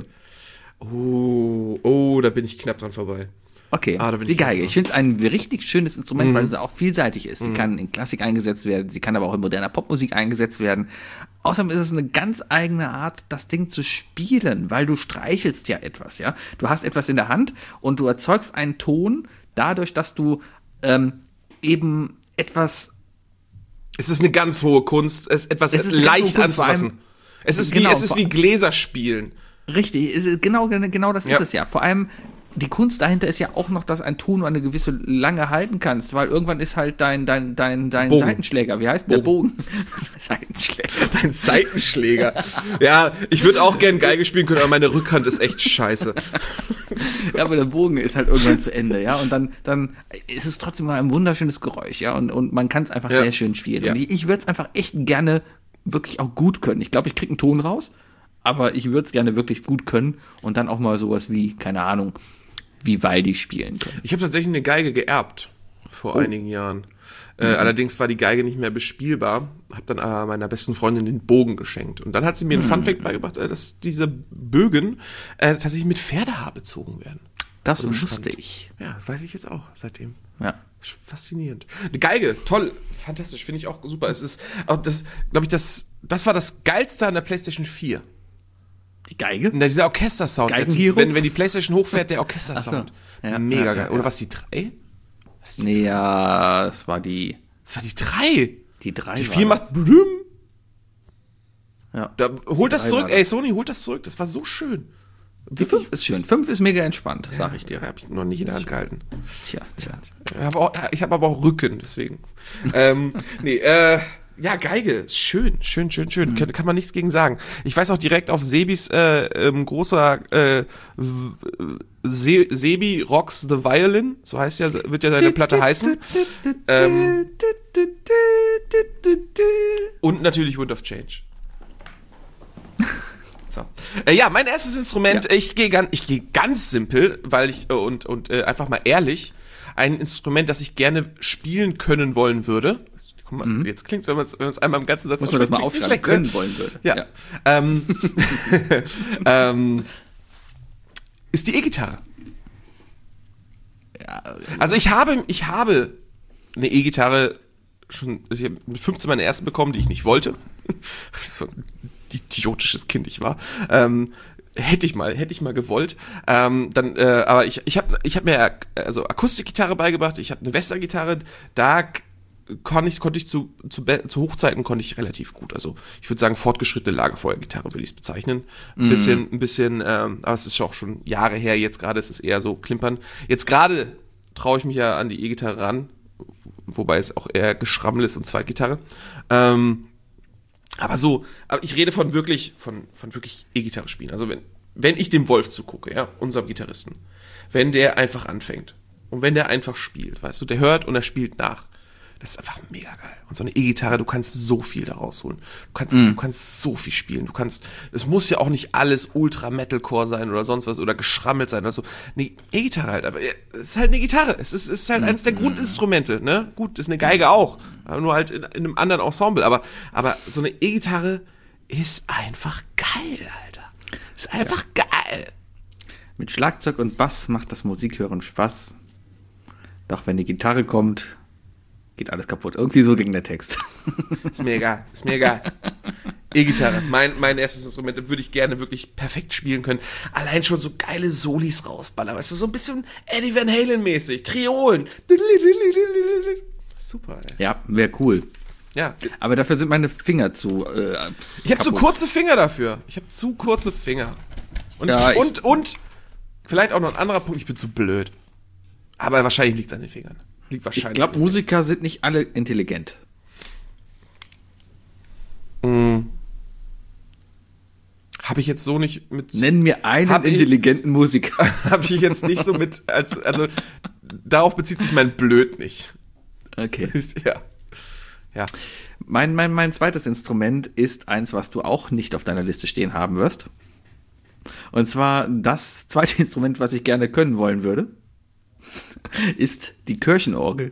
Oh, da bin ich knapp dran vorbei. Okay, die Geige. Ich finde es ein richtig schönes Instrument, weil es auch vielseitig ist. Sie kann in Klassik eingesetzt werden, sie kann aber auch in moderner Popmusik eingesetzt werden. Außerdem ist es eine ganz eigene Art, das Ding zu spielen, weil du streichelst ja etwas, ja. Du hast etwas in der Hand und du erzeugst einen Ton dadurch, dass du eben etwas... Es ist eine ganz hohe Kunst, es ist etwas leicht anzufassen. Es ist wie Gläserspielen. Richtig, genau das ist es ja. Vor allem... Die Kunst dahinter ist ja auch noch, dass ein Ton eine gewisse Lange halten kannst, weil irgendwann ist halt dein Seitenschläger, wie heißt der Bogen? Seitenschläger. Dein Seitenschläger. Ja, ich würde auch gern Geige spielen können, aber meine Rückhand ist echt scheiße. Ja, aber der Bogen ist halt irgendwann zu Ende, ja, und dann ist es trotzdem mal ein wunderschönes Geräusch, ja, und man kann es einfach sehr schön spielen. Ja. Und ich würde es einfach echt gerne wirklich auch gut können. Ich glaube, ich kriege einen Ton raus, aber ich würde es gerne wirklich gut können und dann auch mal sowas wie, keine Ahnung, Vivaldi spielen können. Ich habe tatsächlich eine Geige geerbt vor einigen Jahren. Allerdings war die Geige nicht mehr bespielbar. Habe dann aber meiner besten Freundin den Bogen geschenkt. Und dann hat sie mir einen Funfact beigebracht, dass diese Bögen tatsächlich mit Pferdehaar bezogen werden. Das wusste ich. Ja, das weiß ich jetzt auch seitdem. Ja. Faszinierend. Die Geige, toll, fantastisch, finde ich auch super. Es ist auch das, glaube ich, das war das Geilste an der PlayStation 4. Die Geige? Na, dieser Orchestersound. Wenn die PlayStation hochfährt, der Orchestersound. So. Ja, mega geil. Oder was, die 3? Ja, das war die 3. Die 3. Die 4 macht. Ja. Da, holt das zurück. Ey, Sony, holt das zurück. Das war so schön. Die 5 ist schön. 5 ist mega entspannt, sag ich dir. Hab ich noch nicht in der Hand gehalten. Tja. Ich habe aber auch Rücken, deswegen. Ja, Geige, ist schön. Kann man nichts gegen sagen. Ich weiß auch direkt auf Sebis großer Sebi Rocks the Violin, so wird ja seine Platte heißen. Und natürlich Wind of Change. So. Ja, mein erstes Instrument, ich gehe ganz simpel, weil ich einfach mal ehrlich, ein Instrument, das ich gerne spielen können wollen würde. Guck mal, jetzt klingt's, wenn man es einmal im ganzen Satz muss man das mal aufschreiben können wollen würde. Ja. Ist die E-Gitarre. Ja, also ich habe eine E-Gitarre schon, ich habe mit 15 meine erste bekommen, die ich nicht wollte. So ein idiotisches Kind ich war. Hätte ich mal gewollt. Aber ich habe mir also Akustikgitarre beigebracht. Ich habe eine Western-Gitarre. Da konnte ich zu Hochzeiten konnte ich relativ gut. Also ich würde sagen fortgeschrittene Lagerfeuergitarre würde ich es bezeichnen. Ein bisschen. Aber es ist auch schon Jahre her. Jetzt gerade ist es eher so klimpern. Jetzt gerade traue ich mich ja an die E-Gitarre ran, wobei es auch eher Geschrammel ist und Zweitgitarre. Aber ich rede von wirklich E-Gitarre spielen. Also wenn ich dem Wolf zugucke, ja, unserem Gitarristen, wenn der einfach anfängt und wenn der einfach spielt, weißt du, der hört und er spielt nach. Das ist einfach mega geil. Und so eine E-Gitarre, du kannst so viel daraus holen. Du kannst so viel spielen. Es muss ja auch nicht alles Ultra-Metalcore sein oder sonst was oder geschrammelt sein oder so. Eine E-Gitarre halt, aber es ist halt eine Gitarre. Es ist halt eines der Grundinstrumente, ne? Gut, ist eine Geige auch. Aber nur halt in einem anderen Ensemble. Aber so eine E-Gitarre ist einfach geil, Alter. Ist einfach geil. Mit Schlagzeug und Bass macht das Musikhören Spaß. Doch wenn die Gitarre kommt, geht alles kaputt. Irgendwie so ging der Text. Ist mir egal. E-Gitarre, mein erstes Instrument, das würde ich gerne wirklich perfekt spielen können. Allein schon so geile Solis rausballern, weißt du, so ein bisschen Eddie Van Halen mäßig, Triolen. Super, ey. Ja, wäre cool. Ja. Aber dafür sind meine Finger zu Ich habe zu kurze Finger dafür. Und vielleicht auch noch ein anderer Punkt, ich bin zu blöd. Aber wahrscheinlich liegt es an den Fingern. Ich glaube, Musiker sind nicht alle intelligent. Habe ich jetzt so nicht mit... Nenn mir einen intelligenten Musiker. Habe ich jetzt nicht so mit... Also darauf bezieht sich mein Blöd nicht. Okay. Ja. Mein zweites Instrument ist eins, was du auch nicht auf deiner Liste stehen haben wirst. Und zwar das zweite Instrument, was ich gerne können wollen würde, ist die Kirchenorgel.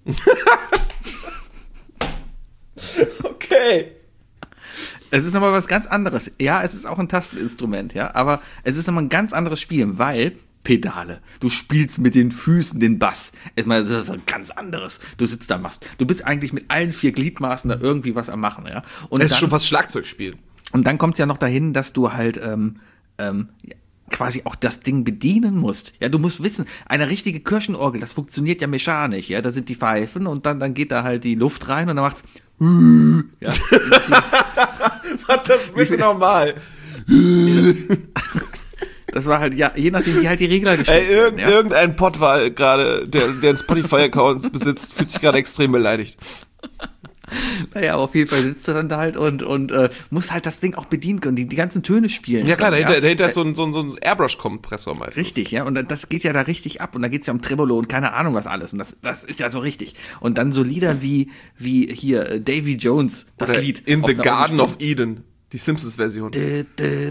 Okay. Es ist nochmal was ganz anderes. Ja, es ist auch ein Tasteninstrument, ja, aber es ist nochmal ein ganz anderes Spielen, weil Pedale. Du spielst mit den Füßen den Bass. Erstmal, das ist was ganz anderes. Du sitzt da, du bist eigentlich mit allen 4 Gliedmaßen da irgendwie was am machen, ja. Und es ist schon fast Schlagzeug spielen. Und dann kommt es ja noch dahin, dass du halt quasi auch das Ding bedienen musst. Ja, du musst wissen, eine richtige Kirchenorgel, das funktioniert ja mechanisch, ja, da sind die Pfeifen und dann geht da halt die Luft rein und dann macht's ja. Mach das bitte nochmal. Das war halt, ja, je nachdem, wie halt die Regler gestellt werden. Ja? Irgendein Pottwal gerade, der einen Spotify-Account besitzt, fühlt sich gerade extrem beleidigt. Naja, aber auf jeden Fall sitzt er dann da halt und muss halt das Ding auch bedienen können, die ganzen Töne spielen. Ja klar, dahinter ist so ein Airbrush-Kompressor meistens. Richtig, ja, und das geht ja da richtig ab und da geht's ja um Tremolo und keine Ahnung was alles und das ist ja so richtig. Und dann so Lieder wie hier Davy Jones, das oder Lied. In the Garden of Eden, die Simpsons-Version. Oder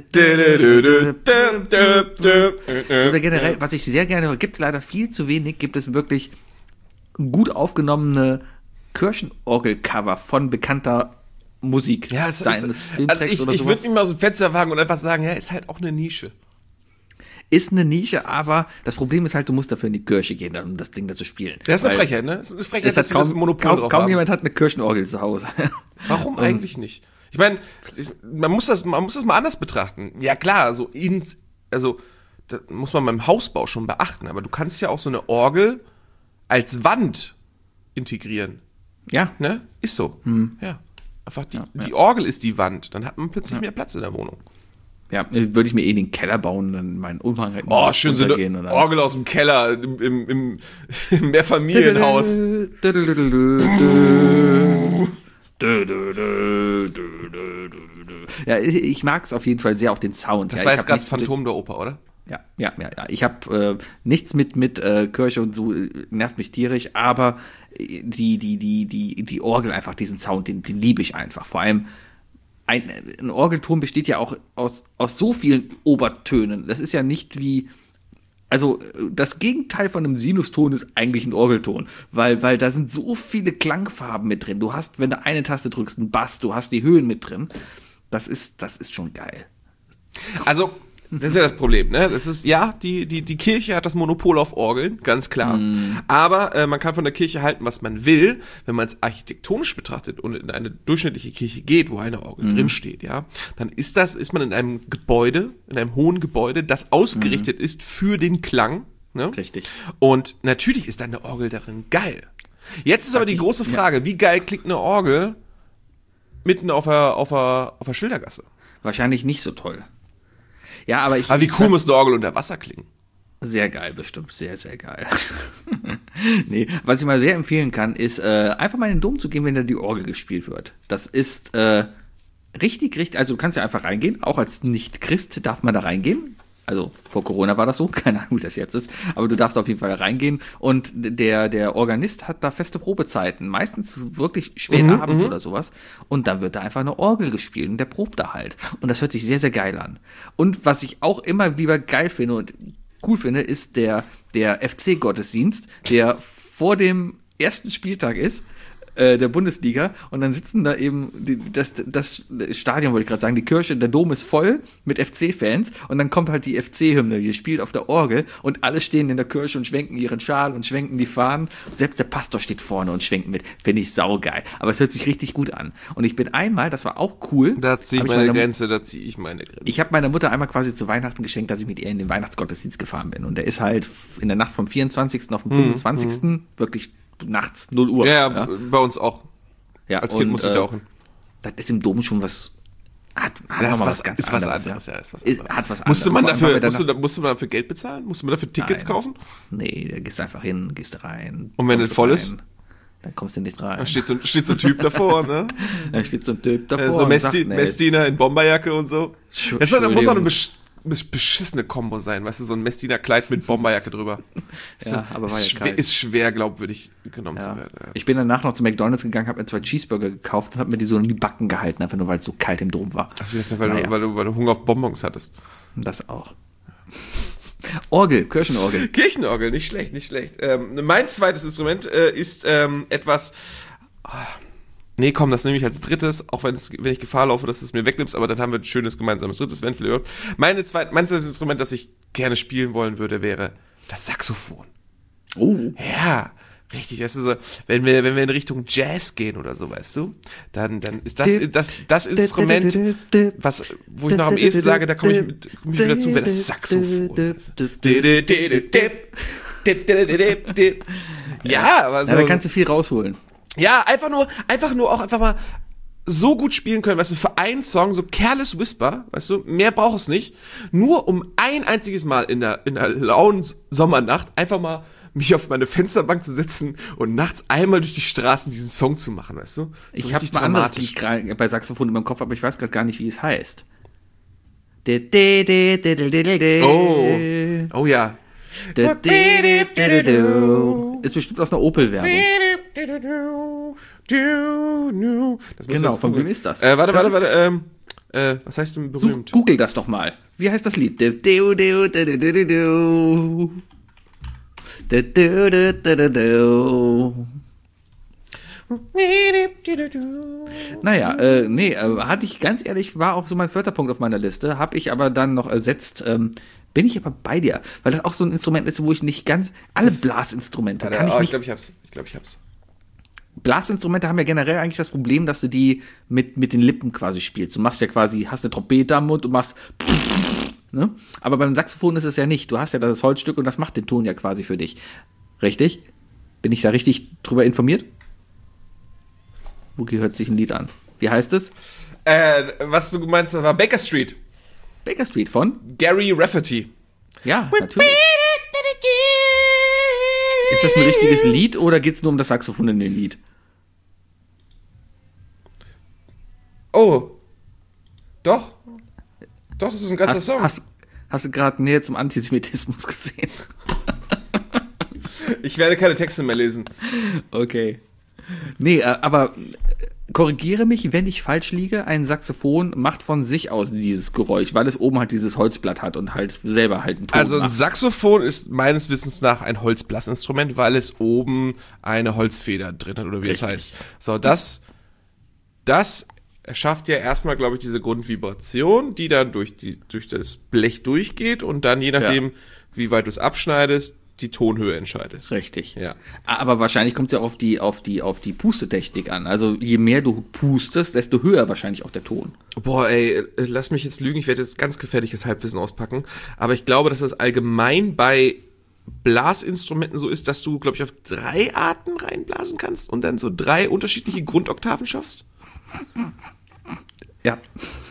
generell, was ich sehr gerne höre, gibt es leider viel zu wenig, gibt es wirklich gut aufgenommene Kirchenorgel-Cover von bekannter Musik. Ja, ich würde nicht mal aus dem Fenster wagen und einfach sagen, ja, ist halt auch eine Nische. Ist eine Nische, aber das Problem ist halt, du musst dafür in die Kirche gehen, um das Ding da zu spielen. Das ist eine Frechheit, ne? Das ist eine Frechheit, dass sie das Monopol drauf haben. Kaum jemand hat eine Kirchenorgel zu Hause. Warum eigentlich nicht? Ich meine, man muss das mal anders betrachten. Ja klar, das muss man beim Hausbau schon beachten, aber du kannst ja auch so eine Orgel als Wand integrieren. Ja. Ne? Ist so. Ja. Einfach die Orgel ist die Wand. Dann hat man plötzlich mehr Platz in der Wohnung. Ja, würde ich mir in den Keller bauen, dann meinen Umfang halt schön so eine Orgel aus dem Keller im Mehrfamilienhaus. Ja, ich mag es auf jeden Fall sehr, auch den Sound. Das war jetzt gerade Phantom der Oper, oder? Ja. Ich habe nichts mit Kirche und so, nervt mich tierisch, aber die Orgel einfach, diesen Sound, den liebe ich einfach. Vor allem, ein Orgelton besteht ja auch aus so vielen Obertönen. Das ist ja nicht wie, also das Gegenteil von einem Sinuston ist eigentlich ein Orgelton, weil da sind so viele Klangfarben mit drin. Du hast, wenn du eine Taste drückst, einen Bass, du hast die Höhen mit drin. Das ist schon geil. Also, das ist ja das Problem, ne? Das ist, ja, die Kirche hat das Monopol auf Orgeln, ganz klar. Aber man kann von der Kirche halten, was man will. Wenn man es architektonisch betrachtet und in eine durchschnittliche Kirche geht, wo eine Orgel drin steht, ja, dann ist man in einem Gebäude, in einem hohen Gebäude, das ausgerichtet ist für den Klang. Ne? Richtig. Und natürlich ist eine Orgel darin geil. Jetzt ist aber die große Frage, wie geil klingt eine Orgel mitten auf der Schildergasse? Wahrscheinlich nicht so toll. Ja, aber wie cool muss eine Orgel unter Wasser klingen? Sehr geil, bestimmt. Sehr, sehr geil. Nee, was ich mal sehr empfehlen kann, ist einfach mal in den Dom zu gehen, wenn da die Orgel gespielt wird. Das ist richtig, also du kannst ja einfach reingehen. Auch als Nicht-Christ darf man da reingehen. Also vor Corona war das so, keine Ahnung, wie das jetzt ist, aber du darfst auf jeden Fall da reingehen und der Organist hat da feste Probezeiten, meistens wirklich spät abends oder sowas und dann wird da einfach eine Orgel gespielt und der probt da halt und das hört sich sehr, sehr geil an. Und was ich auch immer lieber geil finde und cool finde, ist der FC-Gottesdienst, der vor dem ersten Spieltag ist, der Bundesliga und dann sitzen da eben das Stadion, wollte ich gerade sagen, die Kirche, der Dom ist voll mit FC-Fans und dann kommt halt die FC-Hymne, die spielt auf der Orgel und alle stehen in der Kirche und schwenken ihren Schal und schwenken die Fahnen. Selbst der Pastor steht vorne und schwenkt mit. Finde ich saugeil. Aber es hört sich richtig gut an. Und ich bin einmal, das war auch cool. Da ziehe ich meine Grenze. Ich habe meiner Mutter einmal quasi zu Weihnachten geschenkt, dass ich mit ihr in den Weihnachtsgottesdienst gefahren bin. Und der ist halt in der Nacht vom 24. auf den 25. wirklich nachts 0 Uhr. Ja, bei uns auch. Ja, als Kind musste ich da auch hin. Das ist im Dom schon was. Hat was ganz anderes. Ja. Hat was anderes. Musste man dafür Geld bezahlen? Musste man dafür Tickets kaufen? Nee, da gehst du einfach hin, gehst rein. Und wenn es voll ist? Dann kommst du nicht rein. Da steht so ein Typ davor, ne? Da steht so ein Typ davor. So Messdiener in Bomberjacke und so. Da muss auch eine beschissene Kombo sein, weißt du, so ein Messdiener-Kleid mit Bomberjacke drüber. Ja, aber war ja kalt. Ist schwer glaubwürdig genommen zu werden. Ja. Ich bin danach noch zu McDonald's gegangen, habe mir 2 Cheeseburger gekauft und habe mir die so in die Backen gehalten, einfach nur, weil es so kalt im Dom war. Also ich dachte, weil du Hunger auf Bonbons hattest. Das auch. Orgel, Kirchenorgel. Kirchenorgel, nicht schlecht. Mein zweites Instrument ist etwas... Nee, komm, das nehme ich als drittes, auch wenn ich Gefahr laufe, dass du es mir wegnimmst, aber dann haben wir ein schönes gemeinsames drittes, wenn vielleicht. Mein zweites Instrument, das ich gerne spielen wollen würde, wäre das Saxophon. Oh. Ja, richtig. Das ist so, wenn wir in Richtung Jazz gehen oder so, weißt du, dann ist das Instrument, wo ich noch am ehesten sage, da komme ich mit dazu, wäre das Saxophon. Ja, aber so. Ja, da kannst du viel rausholen. Ja, einfach mal so gut spielen können, weißt du, für einen Song, so Careless Whisper, weißt du, mehr braucht es nicht, nur um ein einziges Mal in der lauen Sommernacht einfach mal mich auf meine Fensterbank zu setzen und nachts einmal durch die Straßen diesen Song zu machen, weißt du? So ich habe ein anderes Lied bei Saxophon in meinem Kopf, aber ich weiß gerade gar nicht, wie es heißt. Oh ja. Ist bestimmt aus einer Opel-Werbung. Genau, von wem ist das? Warte. Was heißt denn berühmt? Google das doch mal. Wie heißt das Lied? Naja, hatte ich ganz ehrlich, war auch so mein 4. Punkt auf meiner Liste, habe ich aber dann noch ersetzt, bin ich aber bei dir, weil das auch so ein Instrument ist, wo ich nicht ganz, alle Blasinstrumente kann ich nicht. Ich glaube, ich hab's. Blasinstrumente haben ja generell eigentlich das Problem, dass du die mit den Lippen quasi spielst. Du machst ja quasi, hast eine Trompete am Mund und machst, ne? Aber beim Saxophon ist es ja nicht. Du hast ja das Holzstück und das macht den Ton ja quasi für dich. Richtig? Bin ich da richtig drüber informiert? Wookie hört sich ein Lied an. Wie heißt es? Was du meinst, das war Baker Street. Baker Street von? Gary Rafferty. Ja, natürlich. Ist das ein richtiges Lied oder geht es nur um das Saxophon in dem Lied? Oh. Doch, das ist ein ganzer Song. Hast du gerade Nähe zum Antisemitismus gesehen? Ich werde keine Texte mehr lesen. Okay. Nee, aber korrigiere mich, wenn ich falsch liege, ein Saxophon macht von sich aus dieses Geräusch, weil es oben halt dieses Holzblatt hat und halt selber halt einen Ton Also ein macht. Saxophon ist meines Wissens nach ein Holzblasinstrument, weil es oben eine Holzfeder drin hat, oder wie es heißt. So, das erschafft ja erstmal, glaube ich, diese Grundvibration, die dann durch das Blech durchgeht und dann, je nachdem, wie weit du es abschneidest, die Tonhöhe entscheidest. Richtig. Ja. Aber wahrscheinlich kommt es ja auf die Pustetechnik an. Also je mehr du pustest, desto höher wahrscheinlich auch der Ton. Boah, ey, lass mich jetzt lügen, ich werde jetzt ganz gefährliches Halbwissen auspacken, aber ich glaube, dass das allgemein bei Blasinstrumenten so ist, dass du, glaube ich, auf 3 Arten reinblasen kannst und dann so 3 unterschiedliche Grundoktaven schaffst. Ja.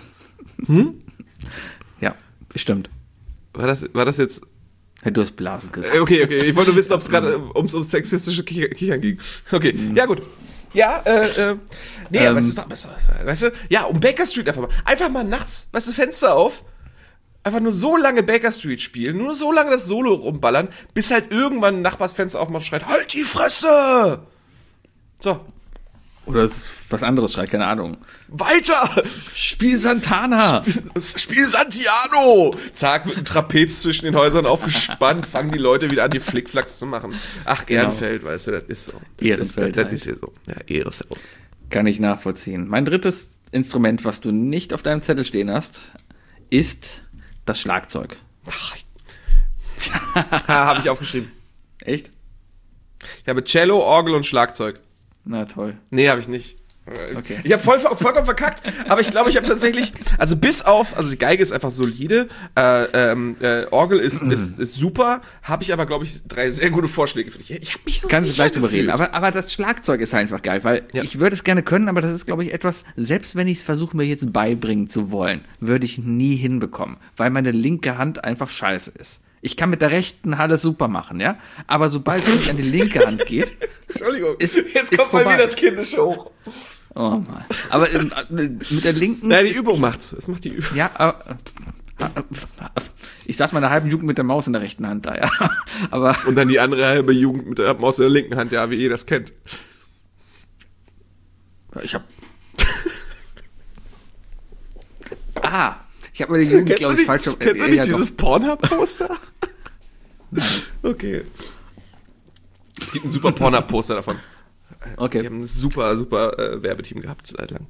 Ja, bestimmt. War das jetzt... Ja, du hast Blasen gesagt. Okay, ich wollte nur wissen, ob es gerade ums sexistische Kichern ging. Okay, ja gut. Ja, nee, aber es ist doch besser. Weißt du, ja, um Baker Street einfach mal nachts, weißt du, Fenster auf, einfach nur so lange Baker Street spielen, nur so lange das Solo rumballern, bis halt irgendwann ein Nachbarsfenster aufmacht und schreit, halt die Fresse! So. Oder es ist was anderes schreit, keine Ahnung. Weiter! Spiel Santana! Spiel Santiano! Zack, mit einem Trapez zwischen den Häusern aufgespannt, fangen die Leute wieder an, die Flickflacks zu machen. Ach, Ehrenfeld, weißt du, das ist so. Ehrenfeld Das halt. ist hier so. Ja, Ehrenfeld. Kann ich nachvollziehen. Mein drittes Instrument, was du nicht auf deinem Zettel stehen hast, ist das Schlagzeug. Habe ich aufgeschrieben. Echt? Ich habe Cello, Orgel und Schlagzeug. Na toll. Nee, habe ich nicht. Okay. Ich habe vollkommen verkackt, aber ich glaube, ich habe tatsächlich, also die Geige ist einfach solide, Orgel ist super, habe ich aber, glaube ich, 3 sehr gute Vorschläge für dich. Ich habe mich so Kannst du sicher gleich drüber reden. gefühlt. Aber das Schlagzeug ist einfach geil, weil Ja. ich würde es gerne können, aber das ist, glaube ich, etwas, selbst wenn ich es versuche, mir jetzt beibringen zu wollen, würde ich nie hinbekommen, weil meine linke Hand einfach scheiße ist. Ich kann mit der rechten alles super machen, ja? Aber sobald es nicht an die linke Hand geht, Entschuldigung, ist jetzt kommt bei vorbei. mir das Kindisch hoch. Oh Mann. Aber mit der linken. Nein, die Übung macht's. Es macht die Übung. Ja, aber. Ich saß meiner halben Jugend mit der Maus in der rechten Hand da, ja. Aber. Und dann die andere halbe Jugend mit der Maus in der linken Hand, ja, wie ihr das kennt. Ich hab. Ich habe meine Jugend, glaube ich, falsch. Kennst du nicht dieses Pornhub-Poster? Okay. Es gibt ein super Pornhub-Poster davon. Die Okay. haben ein super Werbeteam gehabt, seit lang.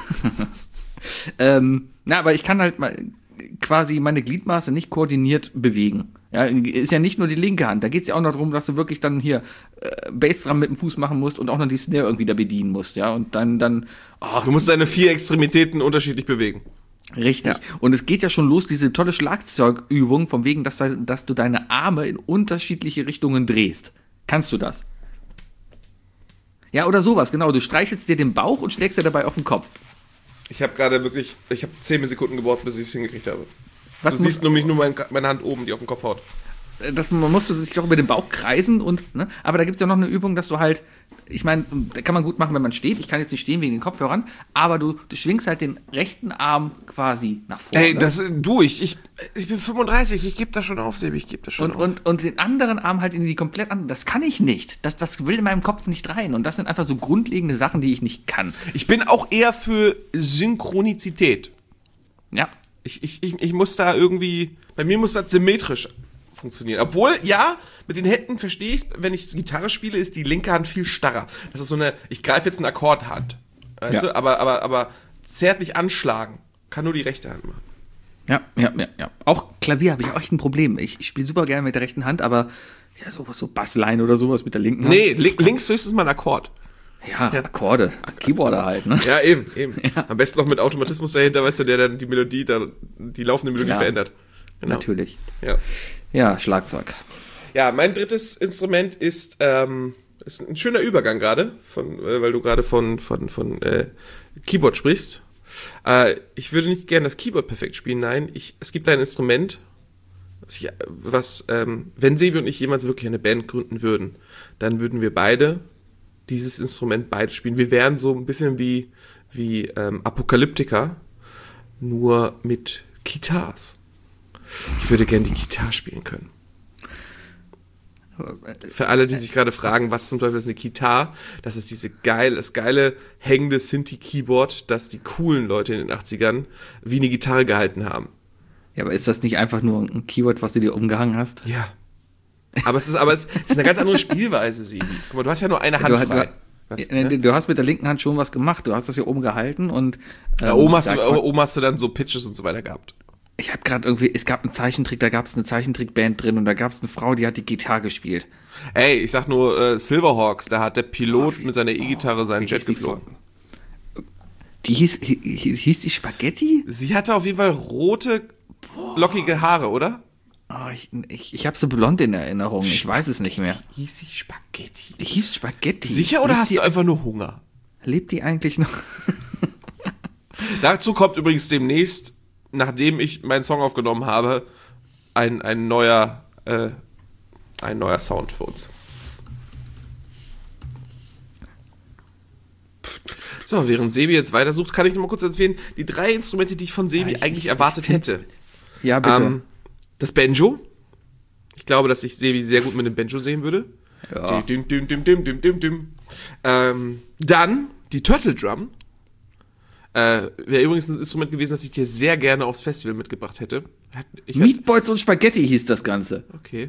Aber ich kann halt mal quasi meine Gliedmaße nicht koordiniert bewegen. Ja, ist ja nicht nur die linke Hand. Da geht es ja auch noch darum, dass du wirklich dann hier Bassdrum mit dem Fuß machen musst und auch noch die Snare irgendwie da bedienen musst. Ja, und dann Du musst deine 4 Extremitäten unterschiedlich bewegen. richtig. Ja. Und es geht ja schon los, diese tolle Schlagzeugübung, von wegen, dass du deine Arme in unterschiedliche Richtungen drehst. Kannst du das? Ja, oder sowas, genau. Du streichelst dir den Bauch und schlägst dir dabei auf den Kopf. Ich habe 10 Sekunden gebraucht, bis ich es hingekriegt habe. Was Du siehst nämlich nur meine Hand oben, die auf den Kopf haut. man musste sich doch über den Bauch kreisen und, ne? Aber da gibt es ja noch eine Übung, dass du halt, ich meine, da kann man gut machen, wenn man steht. Ich kann jetzt nicht stehen wegen den Kopfhörern, aber du schwingst halt den rechten Arm quasi nach vorne. Ey, ich bin 35, ich gebe das schon auf, Sebi, ich gebe das schon auf. Und den anderen Arm halt in die komplett andere. Das kann ich nicht. Das will in meinem Kopf nicht rein. Und das sind einfach so grundlegende Sachen, die ich nicht kann. Ich bin auch eher für Synchronizität. Ja. Ich muss da irgendwie, bei mir muss das symmetrisch funktionieren. Obwohl, ja, mit den Händen verstehe ich, wenn ich Gitarre spiele, ist die linke Hand viel starrer. Das ist so eine, ich greife jetzt eine Akkordhand. Weißt du? Aber zärtlich anschlagen kann nur die rechte Hand machen. Ja. Auch Klavier habe ich auch echt ein Problem. Ich spiele super gerne mit der rechten Hand, aber ja, so Bassline oder sowas mit der linken Hand. Nee, links höchstens mal ein Akkord. Ja, Akkorde. Keyboarder halt, ne? Ja, eben. Am besten noch mit Automatismus dahinter, weißt du, der dann die Melodie, die laufende Melodie Klar. verändert. Genau. Natürlich. Ja. Ja, Schlagzeug. Ja, mein drittes Instrument ist ein schöner Übergang gerade, weil du gerade von Keyboard sprichst. Ich würde nicht gerne das Keyboard perfekt spielen, nein. Es gibt ein Instrument, wenn Sebi und ich jemals wirklich eine Band gründen würden, dann würden wir beide dieses Instrument spielen. Wir wären so ein bisschen wie Apokalyptiker, nur mit Guitars. Ich würde gerne die Gitarre spielen können. Für alle, die sich gerade fragen, was zum Teufel ist eine Gitarre, das ist das geile hängende Synthi-Keyboard, das die coolen Leute in den 80ern wie eine Gitarre gehalten haben. Ja, aber ist das nicht einfach nur ein Keyboard, was du dir umgehangen hast? Ja. Aber es ist eine ganz andere Spielweise, Sebi. Guck mal, du hast ja nur eine Hand frei. Du hast mit der linken Hand schon was gemacht. Du hast das hier oben gehalten und oben hast du dann so Pitches und so weiter gehabt. Ich habe gerade irgendwie, es gab einen Zeichentrick, da gab es eine Zeichentrickband drin und da gab es eine Frau, die hat die Gitarre gespielt. Ey, ich sag nur Silverhawks, da hat der Pilot mit seiner E-Gitarre seinen Jet geflogen. Die hieß die Spaghetti? Sie hatte auf jeden Fall rote, lockige Haare, oder? Oh, ich habe so blond in Erinnerung, ich weiß es nicht mehr. Hieß sie Spaghetti? Die hieß Spaghetti. Sicher oder hast du einfach nur Hunger? Lebt die eigentlich noch? Dazu kommt übrigens demnächst, nachdem ich meinen Song aufgenommen habe, ein neuer Sound für uns. So, während Sebi jetzt weitersucht, kann ich noch mal kurz erzählen, die 3 Instrumente, die ich von Sebi eigentlich erwartet hätte. Ja, bitte. Das Banjo. Ich glaube, dass ich Sebi sehr gut mit dem Banjo sehen würde. Ja. Dann die Turtle Drum. Wäre übrigens ein Instrument gewesen, das ich dir sehr gerne aufs Festival mitgebracht hätte. Meatballs und Spaghetti hieß das Ganze. Okay.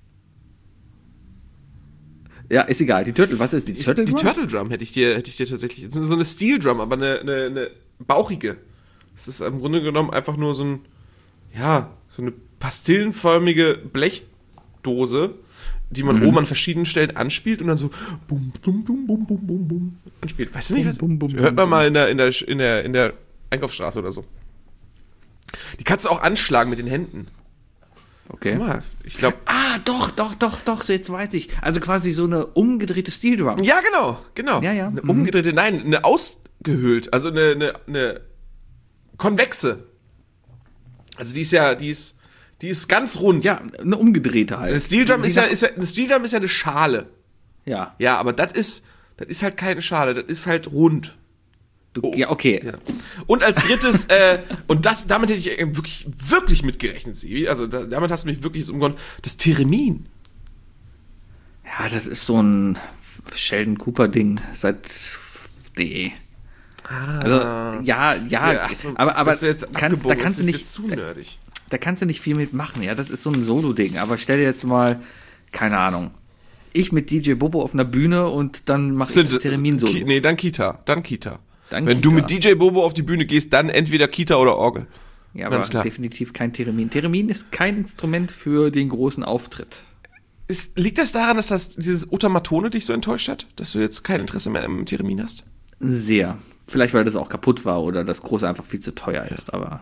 Ja, ist egal. Was ist die Turtle Drum? Die Turtle Drum hätte ich dir tatsächlich. Das ist so eine Steel Drum, aber eine bauchige. Das ist im Grunde genommen einfach nur so eine pastillenförmige Blechdose, die man oben an verschiedenen Stellen anspielt und dann so bum, bum, bum, bum, bum, bum, bum anspielt. Weißt du nicht, was? Hört man mal in der Einkaufsstraße oder so. Die kannst du auch anschlagen mit den Händen. Okay. Guck mal, ich glaube. Doch, jetzt weiß ich. Also quasi so eine umgedrehte Steel Drum. Ja, genau. Ja. Eine umgedrehte, nein, eine ausgehöhlt, also eine konvexe. Also die ist ganz rund. Ja, eine umgedrehte halt. Eine Steel Drum ist ja eine Schale. Ja. Ja, aber das ist halt keine Schale, das ist halt rund. Ja, okay. Ja. Und als drittes, damit hätte ich wirklich mitgerechnet, Sibi. Also damit hast du mich wirklich umgehauen. Das Theremin. Ja, das ist so ein Sheldon Cooper-Ding seit. Also, aber das ist jetzt da kannst du nicht. Jetzt zu nerdig. Da kannst du nicht viel mitmachen, ja. Das ist so ein Solo-Ding. Aber stell dir jetzt mal, keine Ahnung, ich mit DJ Bobo auf einer Bühne und dann mache ich das Theremin-Solo. Nee, dann Kita. Wenn du mit DJ Bobo auf die Bühne gehst, dann entweder Kita oder Orgel. Ja, aber definitiv kein Theremin. Theremin ist kein Instrument für den großen Auftritt. Liegt das daran, dass dieses Otamatone dich so enttäuscht hat? Dass du jetzt kein Interesse mehr im Theremin hast? Sehr. Vielleicht, weil das auch kaputt war oder das große einfach viel zu teuer ist, aber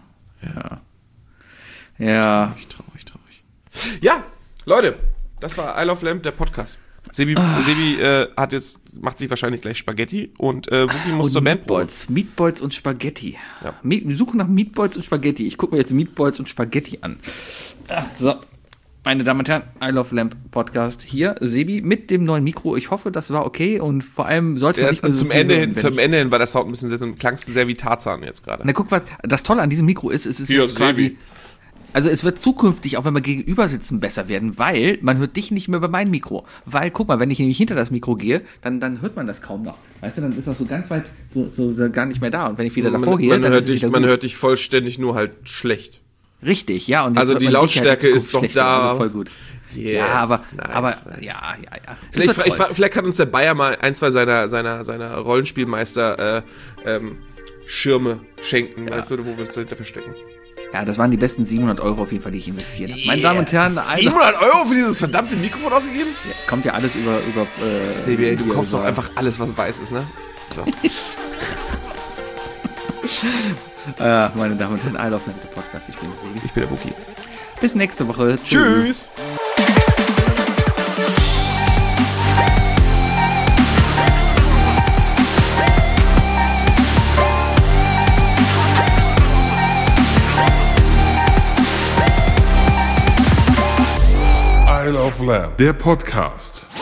ja. Traurig. Ja, Leute, das war I Love Lamp, der Podcast. Sebi macht sich wahrscheinlich gleich Spaghetti und Wookie muss zur Bandprobe. Meatballs und Spaghetti. Ja. Wir suchen nach Meatballs und Spaghetti. Ich gucke mir jetzt Meatballs und Spaghetti an. So, meine Damen und Herren, I Love Lamp Podcast hier. Sebi mit dem neuen Mikro. Ich hoffe, das war okay und vor allem sollte man nicht mehr so zum Ende hin war der Sound ein bisschen klangst du sehr wie Tarzan jetzt gerade. Na guck, was das Tolle an diesem Mikro ist, es ist jetzt quasi. Also es wird zukünftig, auch wenn wir gegenüber sitzen, besser werden, weil man hört dich nicht mehr über mein Mikro. Weil, guck mal, wenn ich nämlich hinter das Mikro gehe, dann hört man das kaum noch. Weißt du, dann ist das so ganz weit so gar nicht mehr da. Und wenn ich wieder davor gehe, dann ist es wieder gut. Man hört dich vollständig nur halt schlecht. Richtig, ja. Und jetzt also die Lautstärke ist doch da. Also voll gut. Yes, ja, aber ja. Vielleicht kann uns der Bayer mal ein, zwei seiner Rollenspielmeister Schirme schenken, weißt du, wo wir es dahinter verstecken. Ja, das waren die besten 700 € auf jeden Fall, die ich investiert habe. Meine Damen und Herren... 700 € für dieses verdammte Mikrofon ausgegeben? Ja, kommt ja alles über Sebi, du kaufst doch einfach alles, was weiß ist, ne? So. Meine Damen und Herren, I Love Lamp, der Podcast. Ich bin Sebi. Ich bin der Wookie. Bis nächste Woche. Tschüss. I Love Lamp, der Podcast.